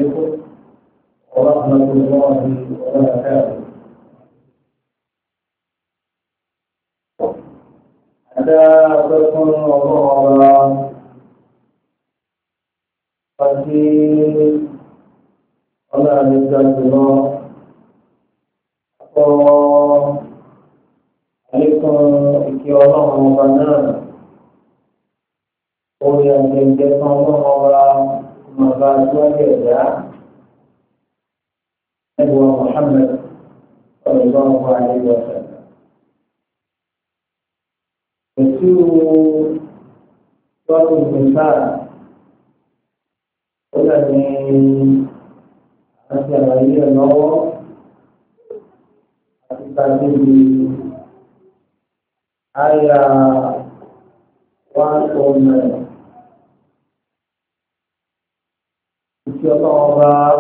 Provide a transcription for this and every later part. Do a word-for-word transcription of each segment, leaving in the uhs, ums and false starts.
عليكم ورحمة الله وبركاته. Ada berpun Allah pasti Allah Azza atau alaikum iki Allah Mubana oh yang jenjang Allah Allah Mubana ya Nabi Muhammad sallallahu alaihi wasallam itu suatu besar oleh Asia Malaysia no tadi di ayat one insyaallah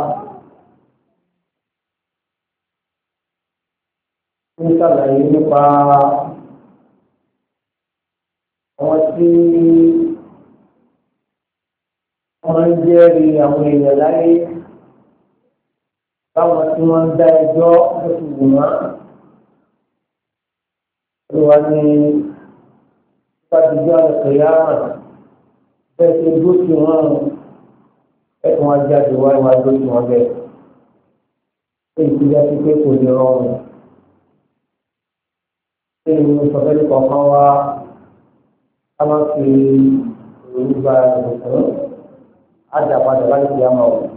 insyaallah ini Pak masih menjadi yang lain kalau cuma dajo semua ruani pada jalan kiamat tersebut cuma ek wajah dua wajah cuma deh ini tidak kita punya orang ini sebagai kawan kalau si ubah itu ada pada lagi yang mau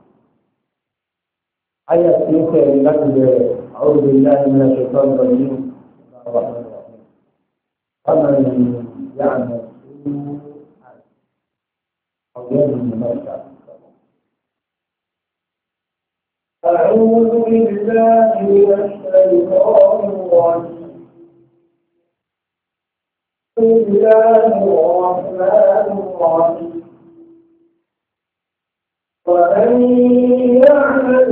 ayat ini saya lihat di A'udzubillahi minasyaitonir rajim Faman ya'mal su'an aw yadhlim nafsahu A'udzu billahi minasyaitonir rajim بسم الله الرحمن الرحيم ومن يعمل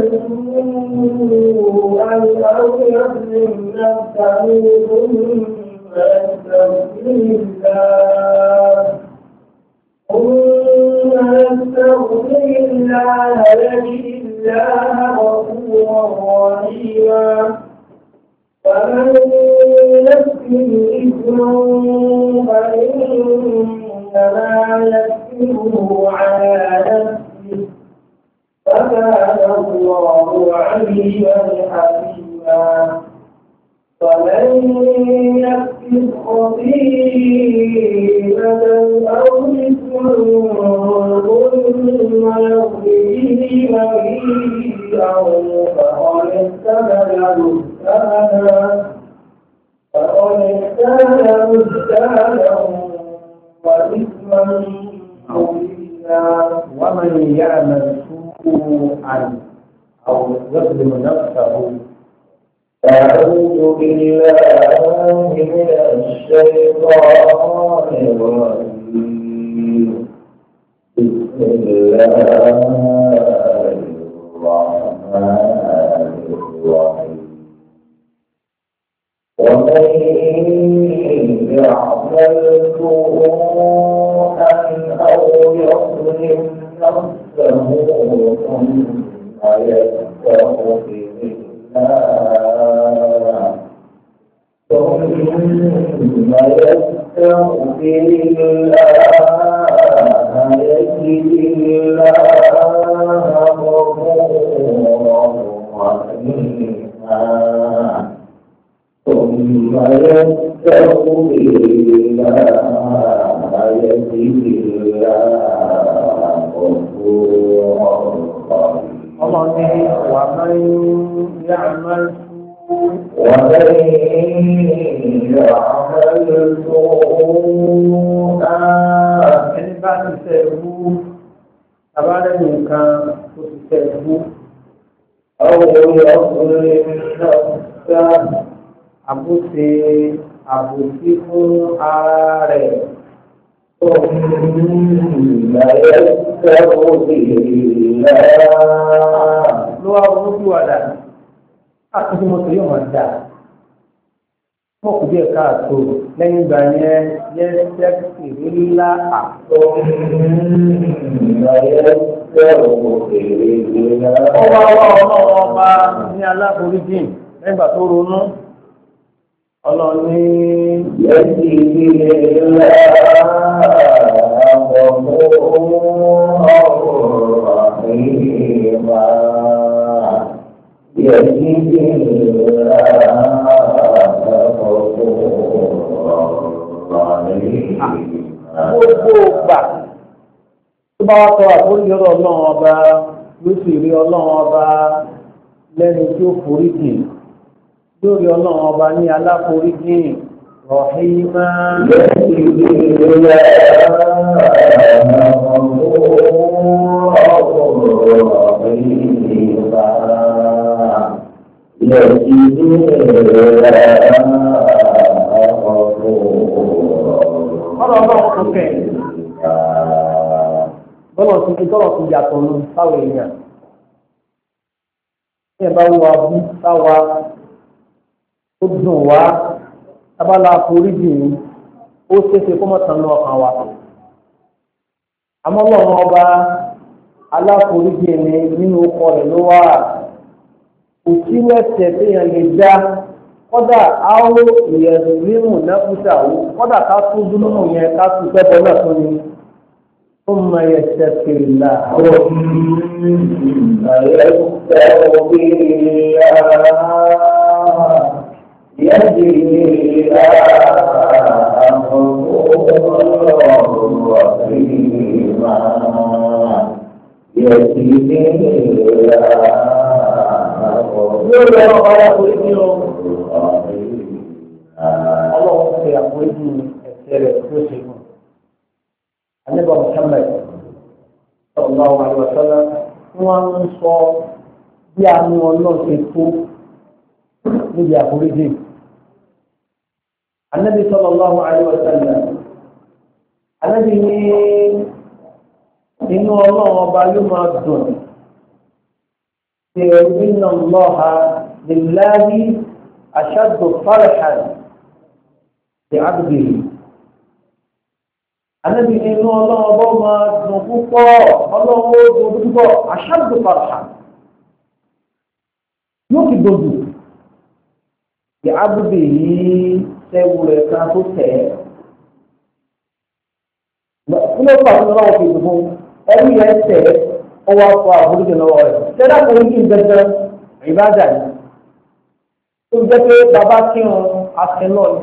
سوءا أو يظلم نفسه ثم يستغفر الله ثم يستغفر الله يجد الله غفورا رحيما فمن يكسب إثما فإنما يكسبه على نفسه وكان الله عليما حكيما ومن يكسب خطيئة أو إثما ثم يرمي به بريئا فقد احتمل بهتانا فقد احتمل بهتانا وإثما مبينا ومن يعمل سوءا أو يظلم نفسه أعوذ بالله من الشيطان الرجيم بسم الله الرحمن الرحيم ومن يعمل سوءا أو يظلم نفسه ثم يستغفر الله ثم يستغفر الله يجد الله غفورا رحيما ثم يستغفر الله يجد الله غفورا رحيما ومن يعمل ومن يعمل سوءا ẹni bá ti ṣẹ̀bú abáre nìkan tó ti ṣẹ̀bú ọwọ́ ọkùnrin náà àbúṣe àbòsí fún ara rẹ̀ tó ń láyé sẹ́wọ́ ìlà ló wá wọ́n sí wàdà àtúntò mọ́tò yóò máa dà mọ́ kù díẹ̀ káàtó lẹ́yìn ìgbà yẹn yẹ sẹ́kì ńlá àtọ́ láyé sẹ́wọ́ ìlà ó wá wá ọlọ́run ọba ní aláforíjì nígbà tó ronú ọlọ́run ní yẹ́sì ilé ńlá ọmọ ọ̀rọ̀ ìmọ̀ yẹ́sì ilé ńlá ọmọ ọ̀rọ̀ ìmọ̀. Gbogbo ògbà tó bá wá tọ́ àforíjì ọ̀rọ̀ ọlọ́run ọba ló sì rí ọlọ́run ọba lẹ́ni tí ó foríjì lórí ọlọ́run ọba ní aláforíjì rọ̀hìmá. yẹ́sì ilé ńlá ọmọ ọ̀rọ̀ ìmọ̀ yẹ́sì ilé ńlá ọmọ ọ̀rọ̀ ọlọ́run kò kẹ̀. Bọ́lá ti fi tọ́lọ̀ ti yàtọ̀ lọ sáwọn èèyàn. Ní ẹ̀ bá wo abú sáwa ó dùn wá tábàlà àforíjì yìí ó ṣeéṣe kó mọ̀ tán ní ọkàn wa. Àmọ́ ọlọ́run ọba aláforíjì ni nínú ọkọ rẹ̀ ló wà. Kò sí ẹ̀ṣẹ̀ téèyàn lè dá. Kọ́dà áwọ̀ ìyẹ̀rù mímú náfúsà ó kọ́dà ká tún dúnmù yẹn ká tún pẹ́pọ́ náà tún ni ó mọ ẹsẹ̀ kìlá. Yóò lọ ọ̀rọ̀ orí o. Ọlọ́run ṣe àforíjì ẹ̀ṣẹ̀ rẹ̀ tó ṣe kù. Ànábì Muhammad sallallahu alaihi wasallam wọ́n ń sọ bí àánú ọlọ́run ṣe tó níbi àforíjì. Ànábì sallallahu alaihi wasallam Ànábì ní inú ọlọ́run ọba yóò máa dùn. إن الله لله أشد فرحا بعبده. أنا بإنه الله ما نبوكا الله نبوكا أشد فرحا يوكي دودو بعبده سيولي كاتو تي كل فرح الله في دفون أبي يسير ọwọ́ afọ àforíjì lọ́wọ́ rẹ̀ tẹ́lá àforíjì ń bẹ́ẹ̀ ìbádà yìí tó jẹ́ pé bàbá kírun akínlọ́ ni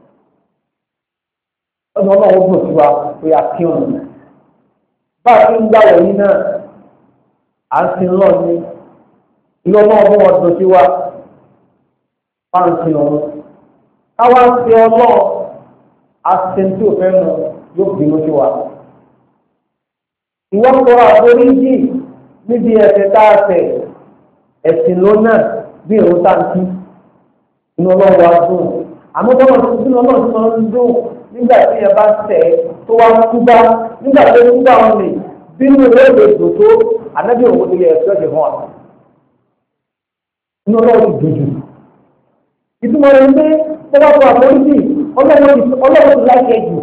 ọ̀nà náà wọ́n gbòòtú wa pé akírun bá a ti ń gbàwọ̀ yìí náà à ń sin lọ́ ni ilé ọmọ ọmọ wọn tó sí wa bá ń sin ọ̀run káwá ń sin ọlọ́ àsìntì òfin nù yóò bínú sí wa. Ìwọ́n tọrọ àforíjì níbi ẹ̀ṣẹ̀ tá a ṣẹ̀ ẹ̀sìn lónà bí èrò táǹkì inú ọlọ́run wa dùn. Àmọ́ tọ́lọ̀ tó sínú ọlọ́run tó máa ń dùn nígbà tí ẹ bá ṣẹ̀ tó wá túbá nígbà tó túbá wọn lè bínú rẹ̀ lè dùn tó ànábì òun tó yẹ ẹ̀ṣẹ̀ ọ̀ṣẹ̀ fún wa. Inú ọlọ́run dùn jù. Ìtumọ̀ rẹ̀ ń pé tọ́lá tó àforíjì ọlọ́run ti láìpẹ́ jù.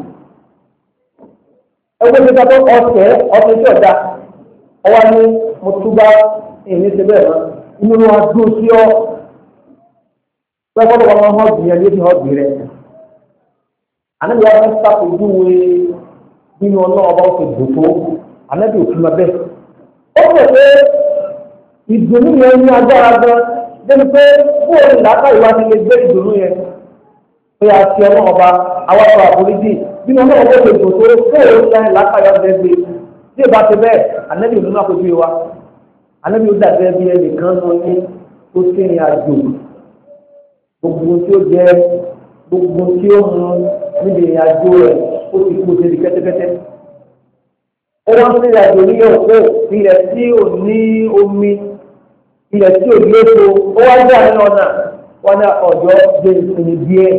Ẹgbẹ́ ti gbàgbọ́ ọ̀sẹ̀ ọ̀sẹ̀ tí ọ̀dà ọwọ́ ni mo túbá èyí ṣe bẹ́ẹ̀ mọ́ inú wa dùn sí ọ pẹ́ẹ́pọ́ lọ́wọ́ wọn hàn gbìyànjú ní ọ̀gbìn rẹ̀. Ànábi wa fẹ́ sàpèjúwe nínú ọlọ́wọ́ bá ṣe dùn tó ànábi òfin ma bẹ́ẹ̀. Ó sọ pé ìdùnnú yẹn ní agbára gan débi pé bóòlù làákàyè wa ti lè gbé ìdùnnú yẹn pé a ti ọlọ́wọ́ bá awàtò àforíjì nínú ọlọ́wọ́ bó ṣe dùn tó fóònù láyé lákàyọ̀ ọ̀dẹ́gbẹ́ tí ìbá ti bẹ́ẹ̀ ànábì òun náà kojú wa ànábì ó dàbí ẹbí ẹnìkan lọ ní tó sẹ́yìn àjò gbogbo tí ó jẹ gbogbo tí ó mu níbi ìrìn àjò rẹ̀ ó ti kú síbi kẹ́tẹ́kẹ́tẹ́. ó wá sí ìrìn àjò níyẹn òkú ilẹ̀ tí ò ní omi ilẹ̀ tí ò ní èso ó wá dé àárín ọ̀nà wọn ní ọ̀dọ́ jẹ́ ìsinmi díẹ̀.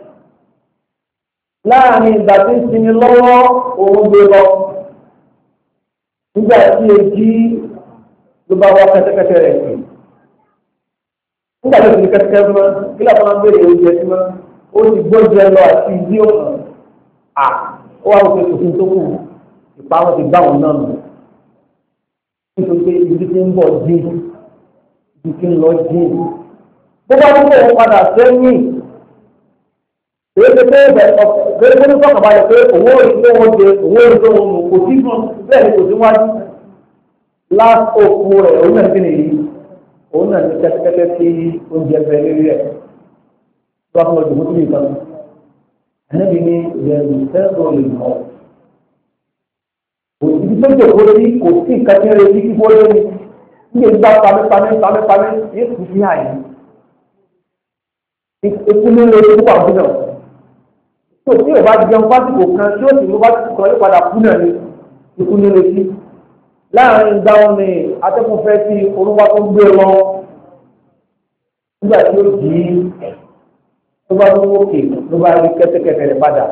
Láàrin ìgbà tí ń sinmi lọ́wọ́ òun gbé lọ. Nígbà tí èjì ló bá wá kẹ́tẹ́kẹ́tẹ́ rẹ̀ sí. Nígbà tó ti kẹ́tẹ́kẹ́ mọ́, kí lóò máa ń béèrè oúnjẹ sí mọ́, ó ti gbọ́njẹ lọ àti ìdí òkun. À ó wá wọ́n pé kò sí tó kù, ìpamọ́ ti gbá wọn náà nù. Nítorí pé ibi tí ń bọ̀ dín ìkí ń lọ jí bó bá tún bọ̀ padà sẹ́yìn èyí ti pé bẹ́ẹ̀ tó ní sọ̀kàn balẹ̀ pé owó ìgbé wọn jẹ owó ìgbé wọn mú kò sí fún bẹ́ẹ̀ ni kò sí wájú last hope rẹ̀ òun náà ti nìyí òun náà ti kẹ́tẹ́kẹ́tẹ́ sí oúnjẹ bẹ́ẹ̀ lórí rẹ̀ tó bá fún ọdún mọ́tò nìkan ẹ̀nẹ́bí ní ìrẹ̀lú sẹ́ńtọ̀ lè mọ̀ òtítí tó jòkó sí kò sí nǹkan tí ń retí kíkó lórí ní ìgbà pamẹ́pamẹ́ pamẹ́pamẹ́ yóò kú sí àyè ikú ní ilé ikú pàmò náà tó tí ò bá jẹun fásitì kan tí ó sì mú fásitì kan yóò padà kú náà ní ikú ní ilé sí láàrin ìgbà wọn ni atẹ́kùn fẹ́ sí orúkọ tó ń gbé lọ nígbà tí ó dì í tó bá tó wókè ló bá rí kẹ́tẹ́kẹ́tẹ́ rẹ̀ padà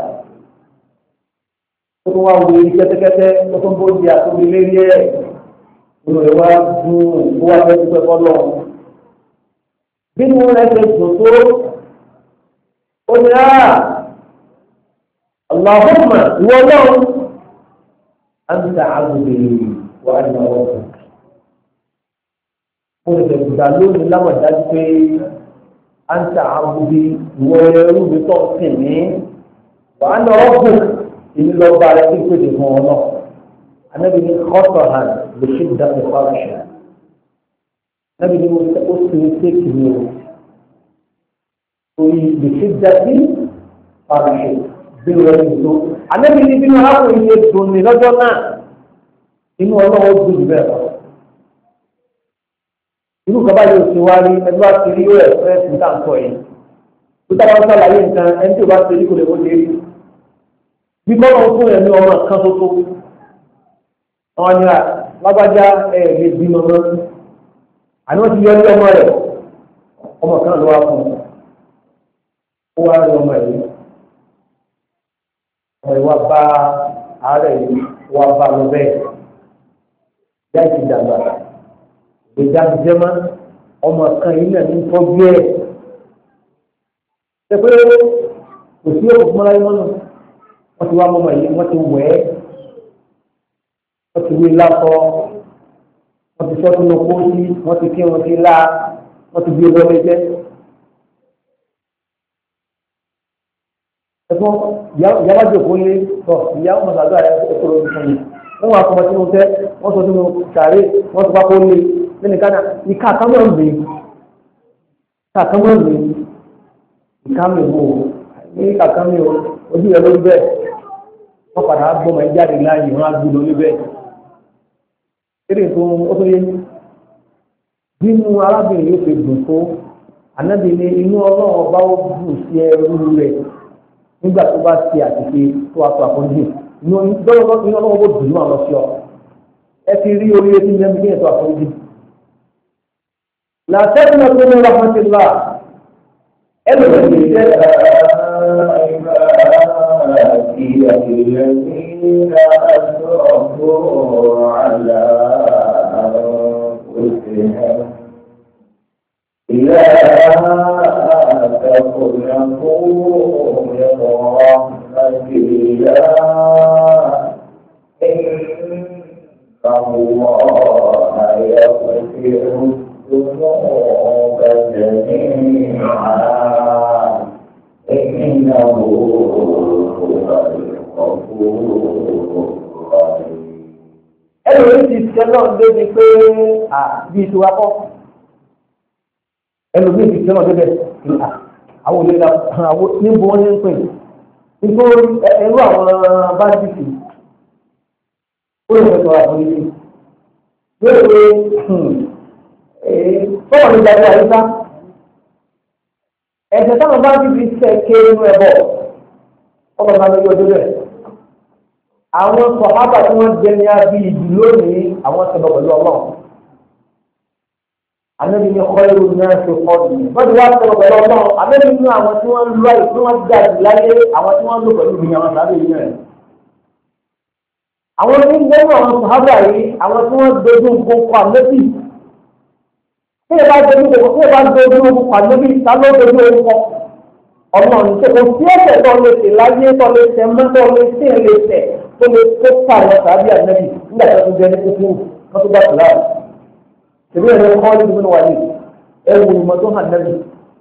tó tó wá wo rí kẹ́tẹ́kẹ́tẹ́ tó tó ń bó di àtúndì lérí ẹ̀ nínú rẹ̀ wá dùn ó wá fẹ́ dúpẹ́ fọ́lọ́ bí mo rẹ̀ ṣe dùn tó ó ní á Allahumma ìwọ náà anta abdi wa ana rabbuk mo lè gbà lónìí láwọn dájú pé anta abdi ìwọ ẹrú mi tó ń sìn mí wa ana rabbuk ìní lọ bá rẹ kí n pèsè fún ọ náà anabi ní kọ́tọ̀ hàn lè ṣe dáhùn fáṣọ anabi ní ó sì ń tẹ́kì ní o torí lè ṣe dáhùn fáṣọ bí wọ́n ti tó anabi ní bínú arákùnrin yẹn dùn ní lọ́jọ́ náà inú ọlọ́wọ́ dùn jù bẹ́ẹ̀ lọ inú kaba yóò ṣe wá rí ẹni wá ti rí yóò ẹ̀fẹ́ sí táǹkọ̀ yìí tó tábà ń sàlàyé nǹkan ẹni tí ò bá ṣe rí kò lè wọ́n lé rí bí kọ́nà fún ẹ̀ ní ọmọ kan tó tó àwọn ni lágbájá ẹ̀ lè bímọ mọ́ àní wọ́n ti yọ ní ọmọ rẹ̀ ọmọ kan ló wá fún un ó wá rí ọmọ yìí ọmọ yìí wá bá àárẹ̀ yìí wá bá lọ bẹ́ẹ̀ yá ti dàgbà ìjà jẹ́mọ́ ọmọ kan yìí náà ní tọ́jú ẹ̀ ṣe pé kò sí òkú fúnra yìí mọ́nà wọ́n ti wá mọ́mọ́ yìí wọ́n ti wẹ̀ ẹ́ wọ́n ti wí lásọ wọ́n ti sọ́tún ní kóòtù wọ́n ti kí wọ́n ti lá wọ́n ti gbé wọlé jẹ́. ẹ̀fọn ìyáwá jòkó lé tọ̀ ìyáwó mọ̀sálú àyà ẹ̀kọ́ lórí fún mi wọ́n wà fọmọ sínú tẹ́ wọ́n sọ sínú sàárè wọ́n ti pápó lé lẹ́nu kánà ìka àkámọ́ ń lè ìka àkámọ́ ń lè ìka mi wò ní ìka àkámọ́ ojú rẹ̀ lórí bẹ́ẹ̀ wọ́n padà gbọ́mọ ìjáde láàyè wọ́n á gbé lórí bẹ́ẹ̀. eré tó ó tó yé bínú arábìnrin yóò fi dùn tó ànábì ní inú ọlọ́run ọba ó bù sí ẹrú rẹ̀ nígbà tó bá ṣe àtìké tó aṣọ àforíjì inú ọlọ́run ó dùn náà lọ sí ọ ẹ ti rí orí etí ní ẹbí ètò àforíjì. làtẹ́kùn náà tó ní rahmatillah ẹ lè wọ́n lè jẹ́ الذين أسرفوا على أنفسهم لا تقنطوا من رحمة الله إن الله يغفر الذنوب جميعا إنه ẹnu yìí ti ṣe náà débi pé àbí ìtura kọ́ ẹnu yìí ti ṣe náà débẹ̀ àwọn olè àwọn níbo wọn ní ń pè nítorí ẹrú àwọn báńkì ó lè fẹ́ sọ àforíjì yóò pé tọ́wọ́ ní ìdájọ́ àyíká ẹ̀sẹ̀ táwọn báńkì fi ṣe kéré nínú ẹ̀bọ̀ ọmọ ìgbà lórí ọdún rẹ̀ àwọn sọ̀hábà tí wọ́n jẹ ní abí ìlú lónìí àwọn ṣẹlẹ̀ pẹ̀lú ọlọ́run ànábi ní kọ́lẹ́rù náà ṣe kọ́ ní wọ́n ti wá ṣẹlẹ̀ pẹ̀lú ọlọ́run ànábi ní àwọn tí wọ́n lọ àyè tí wọ́n gbà láyé àwọn tí wọ́n lò pẹ̀lú ìrìn àwọn sábẹ́ yìí rẹ̀ àwọn tí ń gbẹ́rù àwọn sọ̀hábà yìí àwọn tí wọ́n dojú gbogbo ànábì tí ẹ bá dojú gbogbo ànábì ta ló dojú orúkọ ọlọ́run tó kò sí ẹ̀ṣẹ̀ tó lè tẹ̀ láyé tó lè tẹ̀ mọ́ tó lè tẹ̀ lè tẹ̀ tó lè tó pa àwọn tàbí ànábì nígbà tó tó jẹ́ ní kúkú wọ́n tó bá tìlá tẹ̀lé ẹ̀rọ kọ́ ní ìdúró wà ní ẹwù ìmọ̀ tó hàn lẹ́nu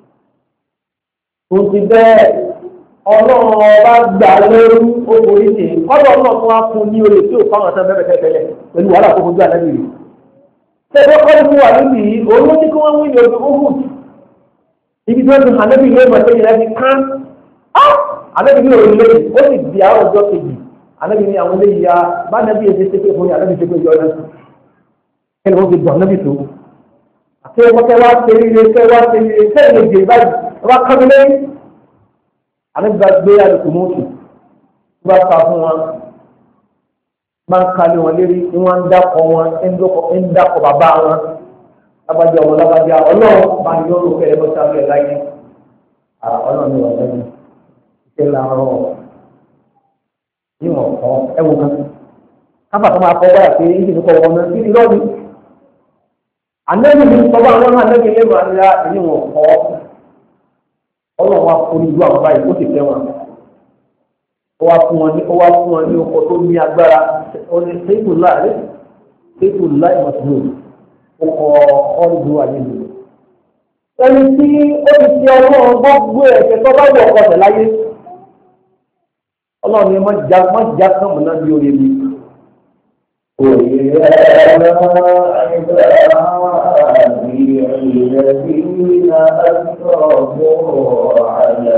tó ti bẹ́ẹ̀ ọlọ́run ọba gbà lórí okòrí ní kọ́lọ̀ náà tó wá fún ní olè tí ò fáwọn ọ̀sán bẹ́ẹ̀ tẹ́lẹ̀ pẹ̀lú wàhálà tó fojú àlẹ́bí rẹ̀ tẹ́lẹ̀ kọ́lọ̀ fún wa níbi yìí òun ló ní kí wọ́n wí ní ojú ohun ibi tí wọ́n ti àlẹ́bí ilé ìmọ̀ tẹ́lẹ̀ láti kán àlẹ́bí ní òun lẹ́yìn ó sì di àwọn ọjọ́ kejì àlẹ́bí ní àwọn eléyìí ya bá nẹ́bí èdè ṣépè fún àlẹ́bí ṣépè yọ náà kẹ́lẹ́ wọ́n fi gbọ̀n nẹ́bí tó àti ẹ̀kọ́ kẹ́ wá ṣe ríire kẹ́ wá ṣe ríire kẹ́ lè jẹ báyìí wá kán lẹ́yìn àlẹ́bí bá gbé àlùkò mọ́tò tó bá fa fún wọn máa ń kalẹ̀ wọn lérí ni wọ́n ń dákọ̀ wọn ń dákọ̀ bàbá wọn lábàjá ọmọ lábàjá ọlọ́run bá yọ ọ́ lókè ẹ̀rọ sábẹ́ láyé ọlọ́run ní wọ́n lẹ́yìn iṣẹ́ làárọ̀ níwọ̀n kọ́ ẹ̀wọ̀n kan káfà tó máa kọ́ wáyà pé ìdí ní kọ́ wọn náà kí ni lọ́ọ̀dù ànẹ́bí mi sọ́wọ́ àwọn náà ànẹ́bí lẹ́nu àríyá níwọ̀n kọ́ ọlọ́run wa kó ní ìlú àwọn báyìí ó sì fẹ́ wọn ó wá fún wọn ní ó wá fún wọn ní ọkọ̀ tó ní agbára ọ̀nà ṣéèkù láì ṣéèkù láì mọ̀tò ọkọ̀ ọ̀rùn àyèlú. ẹni tí ó ti ṣe ọlọ́run gbogbo ẹ̀ṣẹ̀ tó bá wọ ọkọ̀ tẹ̀ láyé ọlọ́run ni má já má já kàn mọ́ náà bí oye mi. òye ẹ̀rọ àìbẹ̀rẹ̀ àbí ìrẹsì náà sọ̀rọ̀ àyà.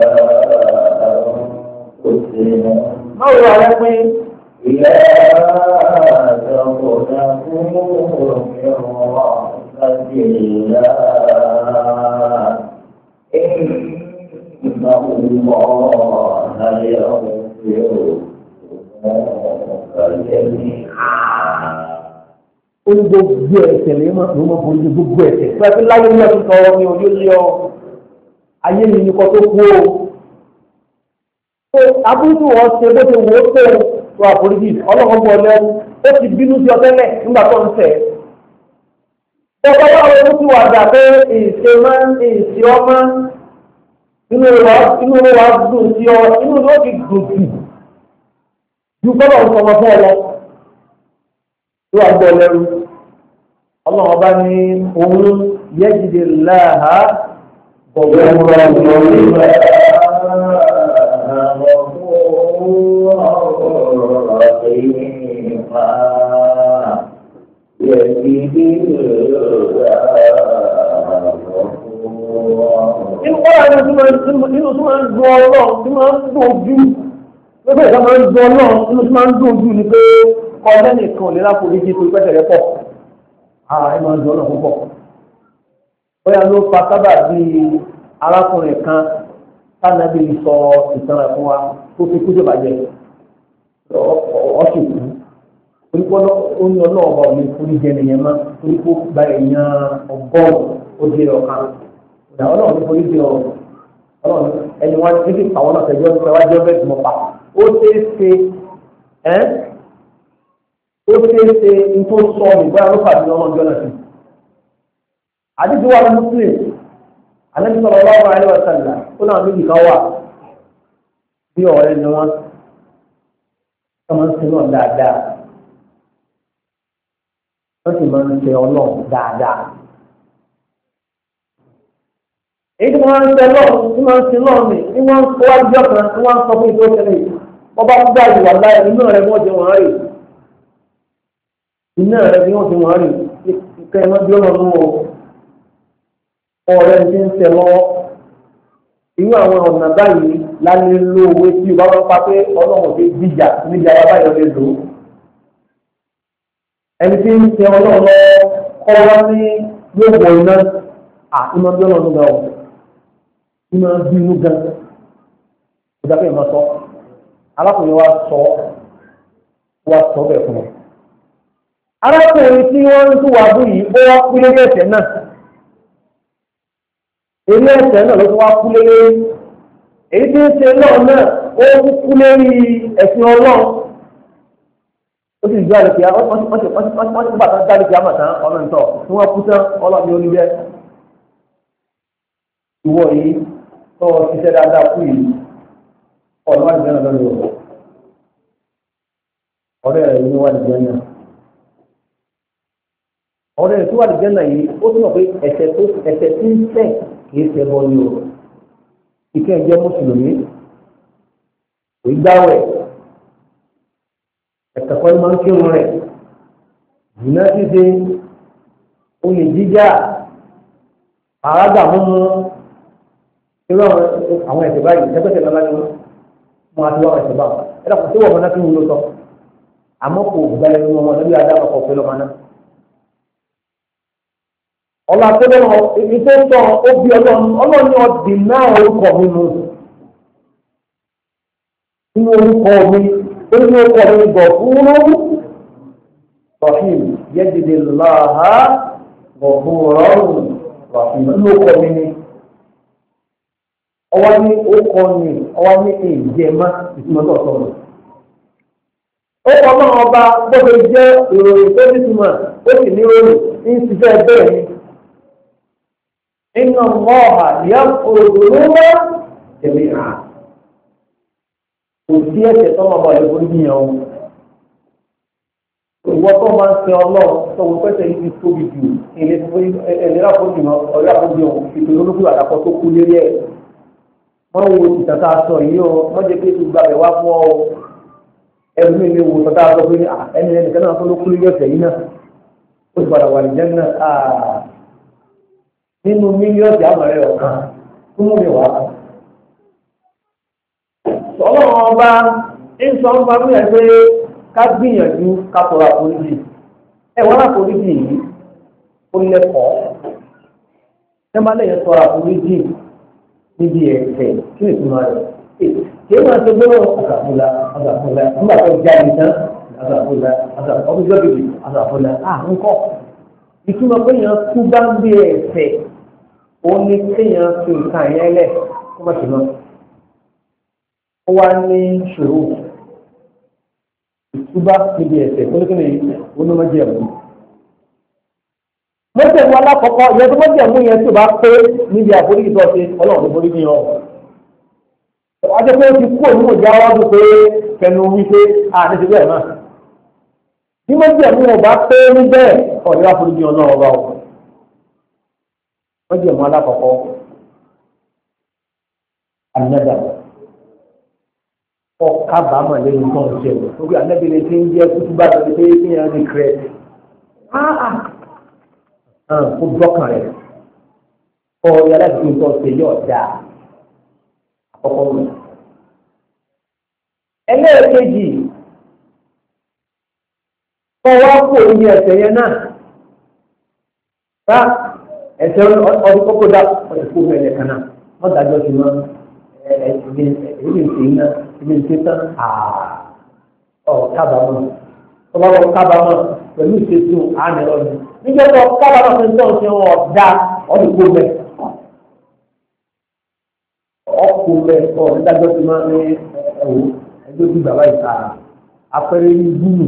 Máwo ra rẹ pé ìyá àjọpọ̀dá fún òmìnira láti ìlà ìgbà ọmọ ayé ọ̀hún tí ó kọ̀ọ̀kọ̀lẹ́ ní ó ní gbogbo ẹ̀ṣẹ̀ lè mọ̀ ló mọ̀ bó ní gbogbo ẹ̀ṣẹ̀ tó ẹ̀fẹ́ láyé ní ọdún tọrọ ní ojú lé ọ ayé mi ní kọ́ tó kú o. Abúrúkú wọn ṣe bó ti wò ó tó tó àforíjì ọlọ́run bọ̀ lẹ́rú ó ti bínú sí ọ tẹ́lẹ̀ nígbà tó ń tẹ̀. Ọ̀pọ̀ bá wọn ó ti wà dà pé èsè máa ń èsè ọmọ inú wa inú wa dùn sí ọ inú ló ti dùn jù ju bọ́lá ń sọmọ fún ọ lọ. Tó wà bọ̀ lẹ́rú ọlọ́run bá ní òun yẹ́jìdè láàá bọ̀wọ́ ọmọ ọmọ ìgbà. Inú tó máa ń dùn ọlọ́run tí máa ń dùn ojú lọ́pọ̀ ìta máa ń dùn ọlọ́run inú tó máa ń dùn ojú ni pé ọlẹ́ nìkan lè lápò méjì tó pẹ́sẹ̀ rẹ pọ̀ àà ẹ máa ń dùn ọlọ́run púpọ̀. Bóyá ló fa sábà bí arákùnrin kan tánàbí sọ ìtàn rẹ̀ fún wa tó fi kú tó bàjẹ́ ọ̀ṣù kú onípọ́ oní ọlọ́ọ̀bà ò lè forí jẹ nìyẹn má onípọ́ gba èèyàn ọgọ́rùn-ún ó di ọ̀kan ìdá ọlọ́run ní forí jẹ ọlọ́run ẹni wọn ní kí àwọn náà tẹ̀jọ́ nípa wájú ọbẹ̀ tí mo pa ó ṣeé ṣe ẹ́ ó ṣeé ṣe ní tó sọ ìgbà ló fà sí ọlọ́jọ́ náà sí. àdìsí wa ní muslim Ànábì sallallahu alaihi wasallam ó náà méjì kan wà bí ọ̀rẹ́ ni wọ́n máa ń sin náà dáadáa wọ́n sì máa ń ṣe ọlọ́run dáadáa. èyí tí wọ́n ń ṣe ọlọ́run tí wọ́n ń sin náà mi tí wọ́n ń kó wájú ọ̀kan tí wọ́n ń sọ fún ìtò ìṣẹ̀lẹ̀ wọ́n bá gbá ìwà láyé inú rẹ̀ wọ́n ti wọ́n rè inú rẹ̀ bí wọ́n ti wọ́n rè kẹ́ ẹ má bí ọ̀rọ̀ mú o. Ọ̀rẹ́ ti ń ṣe lọ́wọ́ irú àwọn ọ̀nà báyìí lálẹ́ ló owó tí o bá wọ́n pa pé ọlọ́run ti gbìjà níjà bàbá yọ̀ lè lò ó. ẹni tí ń ṣe ọlọ́run lọ kọ́ wá ní yóò wọ iná à iná bí ọlọ́run gan o iná bí inú gan o dábẹ́ ìmọ̀ sọ alákùnrin wa sọ wa sọ bẹ́ẹ̀ fún ọ. arákùnrin tí wọ́n ń tún wá bú yìí ó wá kú lórí ẹ̀ṣẹ̀ náà. Ilé ẹ̀sẹ̀ náà ló tún wá kú lé èyí tí ń ṣe náà náà ó kú lérí ẹ̀sìn ọlọ́run ó sì gbé àlùkìá wọ́n ti bàtà dá àlùkìá màtá ọ̀nà ìtọ̀ tí wọ́n kú tán ọlọ́run ní oníbẹ̀. Ìwọ yìí tó o ṣiṣẹ́ dáadáa kú yìí ọ̀nà wà nìjẹ́ náà lọ́dọ̀ ọ̀rẹ́ rẹ̀ ní wà nìjẹ́ náà ọ̀rẹ́ rẹ̀ tó wà ní jẹ́nà yìí ó túnmọ̀ pé ẹ̀ṣẹ̀ tó ẹ̀ṣẹ̀ tí ń ṣẹ̀ kìí ṣe bọ́ ní o ìkẹ́ ń jẹ́ mùsùlùmí ìgbàwẹ̀ ẹ̀kọ́ ni máa ń kírun rẹ̀ jìnnà ṣíṣe olè jíjà àràgbà mímú irú àwọn ẹ̀ṣẹ̀ báyìí ẹgbẹ́sẹ̀ lọ́la ni wọ́n á ti wá ẹ̀ṣẹ̀ báwọn ẹ̀dá kò sí wọ́n mọ́ná kí wọ́n ló sọ àmọ́ kò gba ẹnu ọmọ níbi adáwọ̀ kọ̀ pẹ̀lú ọmọ náà. ọ̀la tó lọ́wọ́ ibi tó sọ ó bí ọlọ́run ọlọ́run ní ọdì náà orúkọ mi mu nínú orúkọ mi ó ní orúkọ mi bọ̀ fúnrú rahim yẹ́dìdì láha bọ̀ fúnrú rahim nínú orúkọ mi ni ọwọ́ ní orúkọ ni ọwọ́ ní ìjẹ́má ìtumọ̀ tó sọ̀rọ̀. ó kọ́ náà ọba gbọ́dọ̀ jẹ́ ìròyìn tó nítumọ̀ ó sì ní ròyìn ní ṣiṣẹ́ bẹ́ẹ̀ ni. inna Allaha yaghfiru dhunuba jami'a. kò sí ẹ̀ṣẹ̀ tó máa bọ̀ lẹ́kọ̀ọ́ níyàn o. ìwọ tó máa ń ṣe ọlọ́run tó wọ́n pẹ́sẹ̀ yìí ti tóbi jù ìlera àfojú náà ọ̀rẹ́ àfojú ọ̀hún ìpè olókùn àdàkọ tó kú lérí ẹ̀. wọ́n wo ìtàkà sọ yìí o wọ́n jẹ́ pé tó gbàgbẹ́ wá fún ọ ẹ̀rù mi lè wo tọ́ta sọ pé ẹni ẹnìkan náà tó ló kú lérí ọ̀sẹ̀ yìí náà ó ti padà wà ní jẹ́ náà nínú mílíọ̀tì àmọ̀rẹ́ ọ̀kan tó mú mi wá. ọlọ́run ọba ń sọ ń famí ẹ̀ pé ká gbìyànjú ká tọrọ àforíjì ẹ wọ́n àforíjì yìí ó lẹ́kọ̀ọ́ ẹ má lẹ́yìn tọrọ àforíjì níbi ẹ̀sẹ̀ kí ni ìtumọ̀ rẹ̀ kí ẹ máa ṣe gbọ́dọ̀ àgàfúnla àgàfúnla nígbà tó jáde tán àgàfúnla àgàfúnla ọdún jọ́bìbì àgàfúnla à ń kọ́ ìtumọ̀ pé èèyàn kú bá ń bí ẹ̀sẹ̀ ó ní kéèyàn fi nǹkan yẹn lẹ̀ kó má ṣe mọ́. ó wá ní ṣòro ìtúbá níbi ẹ̀sẹ̀ tó ní kí ni onímọ̀jẹ̀mú. mọ́jẹ̀mú alákọ̀ọ́kọ́ ìyẹn tó mọ́jẹ̀mú yẹn tó bá pé níbi àforíjì tó ṣe ọlọ́run tó borí ní ọ. wájú pé ó ti kú òun òjá wájú pé kẹnu wípé a ní ti bẹ́ẹ̀ náà. bí mọ́jẹ̀mú ọba pé níbẹ̀ ọ̀rẹ́ àforíjì ọlọ́run ọba ọ̀. mọ́jẹ̀mú alákọ̀ọ́kọ́ ànádà ọ̀kábàámọ̀ lẹ́yìn tó ń ṣe wọ̀ lórí anábìlẹ̀ tí ń jẹ́ kútu bá tẹ̀lé pé kí ẹ̀yàn ní kírẹ́ kó dọ́kàn rẹ̀ kọ́ yàrá tí ń tọ́ ṣe yọ̀ dáa àkọ́kọ́ mi. ẹlẹ́ẹ̀kejì kọ́ wá kó omi ẹ̀sẹ̀ yẹn náà bá ẹ̀sẹ̀ ọdún kọ́kọ́ dá ọ̀dẹ̀ kó omi ẹ̀lẹ̀ kan náà wọ́n dájọ́ sí wọn ẹ̀ẹ́dì ìṣe iná ilé ìṣe tán ọ̀ kábàámọ̀ tó bá wọ kábàámọ̀ pẹ̀lú ìṣètò àná ọ̀dún níjẹ́ tó kábàámọ̀ tó ń tọ́ ṣe wọn ọ̀dà ọ̀dún kó bẹ̀ ọkùn bẹ̀ ọ̀ nígbàgbọ́ ti máa ń ẹ̀wò ẹgbẹ́ bí bàbá ìta apẹ̀rẹ̀ ní búlù.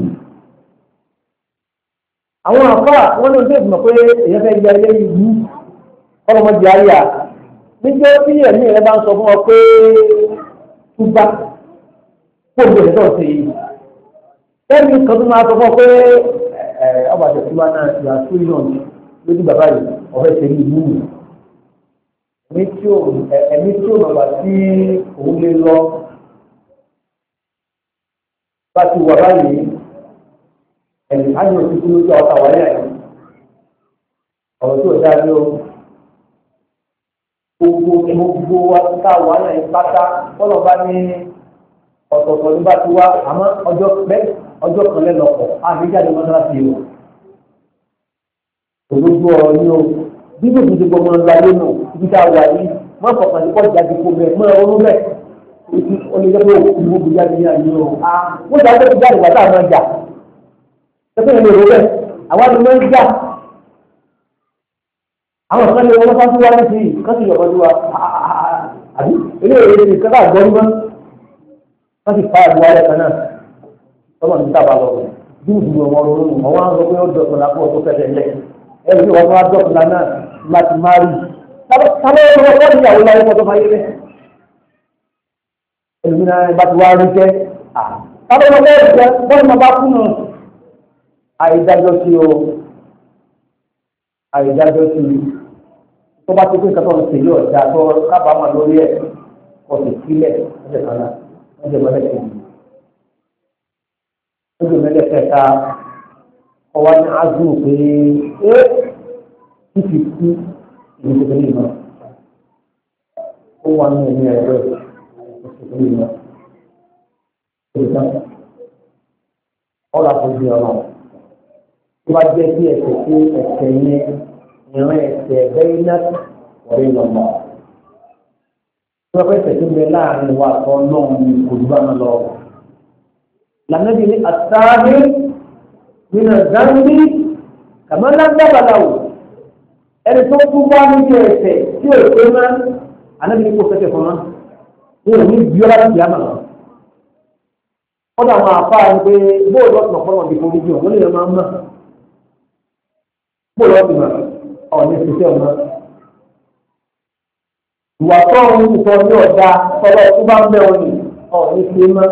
àwọn àfà wọn ní ojú ìgbìmọ̀ pé èyàn fẹ́ gba ilé ìlú ọlọ́mọdé àríyá níjẹ́ tí ẹ̀mí rẹ bá ń sọ fún ọ pé túbá kó gbèrè náà ṣe yìí lẹ́yìn kan tó máa sọ fún ọ pé ọba àti túbá náà yà tó yàn lójú bàbá yìí ọ̀fẹ́ ṣe ní ìlú ẹ̀mí tí ò ẹ̀mí tí ò bàbá tí òun lè lọ bá ti wà báyìí ẹ̀mí á ní òtítù lójú ọ̀tá wáyà yìí ọ̀rọ̀ tí ò dáa ní o. Gbogbo gbogbo wa ká wà náà ìpátá kọ́nà bá ní ọ̀tọ̀ọ̀tọ̀ ní bá ti wá àmọ́ ọjọ́ pẹ́ ọjọ́ kan lẹ́lọ́pọ̀ àbíjáde mọ́sálásí o. Òdodo ọ̀rọ̀ ni o bí kò tó ti gbọmọ ńlá lónà ibi tá a wà yìí má fọkàn ní kọ́ jáde kó bẹ́ẹ̀ mọ́ ọ̀rọ̀ bẹ́ẹ̀ ó lè jẹ́ pé òkú gbogbo jáde ní àyè o. Wọ́n ti àgbẹ̀ tó jáde wà tá a máa jà. Ṣẹ́fẹ́ ìlú rẹ̀ bẹ́ẹ̀ àwa ni wọ́n ń jà. Àwọn kan lè wọ́n fásitì wá ní sí kọ́sì ìyọ̀kọ́jú wa àbí ilé ìwé ní kọ́kọ́ àgbọ̀n mọ́ wọ́n sì fa àgbọ̀ alẹ́ kan náà tọ́lọ̀ ní sábà lọ bí ìdùnnú ọmọ ọdún ọmọ wọn sọ pé ó dọ̀kùn lápò ọdún fẹ́fẹ́ lẹ̀ ẹ̀rù ní wọ́n fún wa dọ̀kùn lánàá láti má rí sábẹ́ ọmọ ọdún ní ìyàwó láyé fọ́tọ́ fáyé rẹ̀ ẹ̀rù ní náà bá ti wá rí jẹ́ sábẹ́ ọmọ ọdún jẹ́ bọ́ọ̀lù máa bá kú nù àìdájọ́ sí o àìdájọ́ sí i tó bá ti pín nǹkan tó ń ṣe yóò dáa tó kábàámọ̀ lórí ẹ̀ kò sì sílẹ̀ ẹ̀jẹ̀ kan náà ẹ̀jẹ̀ mọ́lẹ̀ kejì ẹ̀jẹ̀ mọ́lẹ̀ kẹta ọwọ́ ní azú pé ẹ́ fífi kú ìlú kékeré náà ó wà ní ẹ̀mí ẹ̀rọ kékeré náà kékeré náà ọ̀rọ̀ àpòjì ọ̀rọ̀ tó bá jẹ́ sí ẹ̀sẹ̀ sí ẹ̀sẹ̀ yẹn ìran ẹ̀sẹ̀ bẹ́ẹ̀ náà wọlé lọ́mọ. Tí wọ́n fẹ́ tẹ̀sí bẹ láàrin wa àtọ́ náà ní olùbá náà lọ. Lànàbí ní àtàrí nínú Zambi kàmọ́lá dábàláwò. Ẹni tó tún bá níbi ẹ̀sẹ̀ tí ò pé máa ànábi ní kó fẹ́kẹ̀ fún wọn. Wọ́n ò ní bí ọ́ láti yá màá. Wọ́n dà wọn àfa ẹni pé bóòlù ọ̀sán ọ̀pọ̀lọpọ̀ bí forí jù wọ́n lè máa ń mọ̀. Bóòlù ọ̀sán náà ọ̀ní ṣiṣẹ́ ọ̀nà. Ìwà tó ń sọ ní ọ̀dà tọ́lọ́ tó bá ń bẹ̀ wọ́n ní ọ̀ní ṣe mọ́.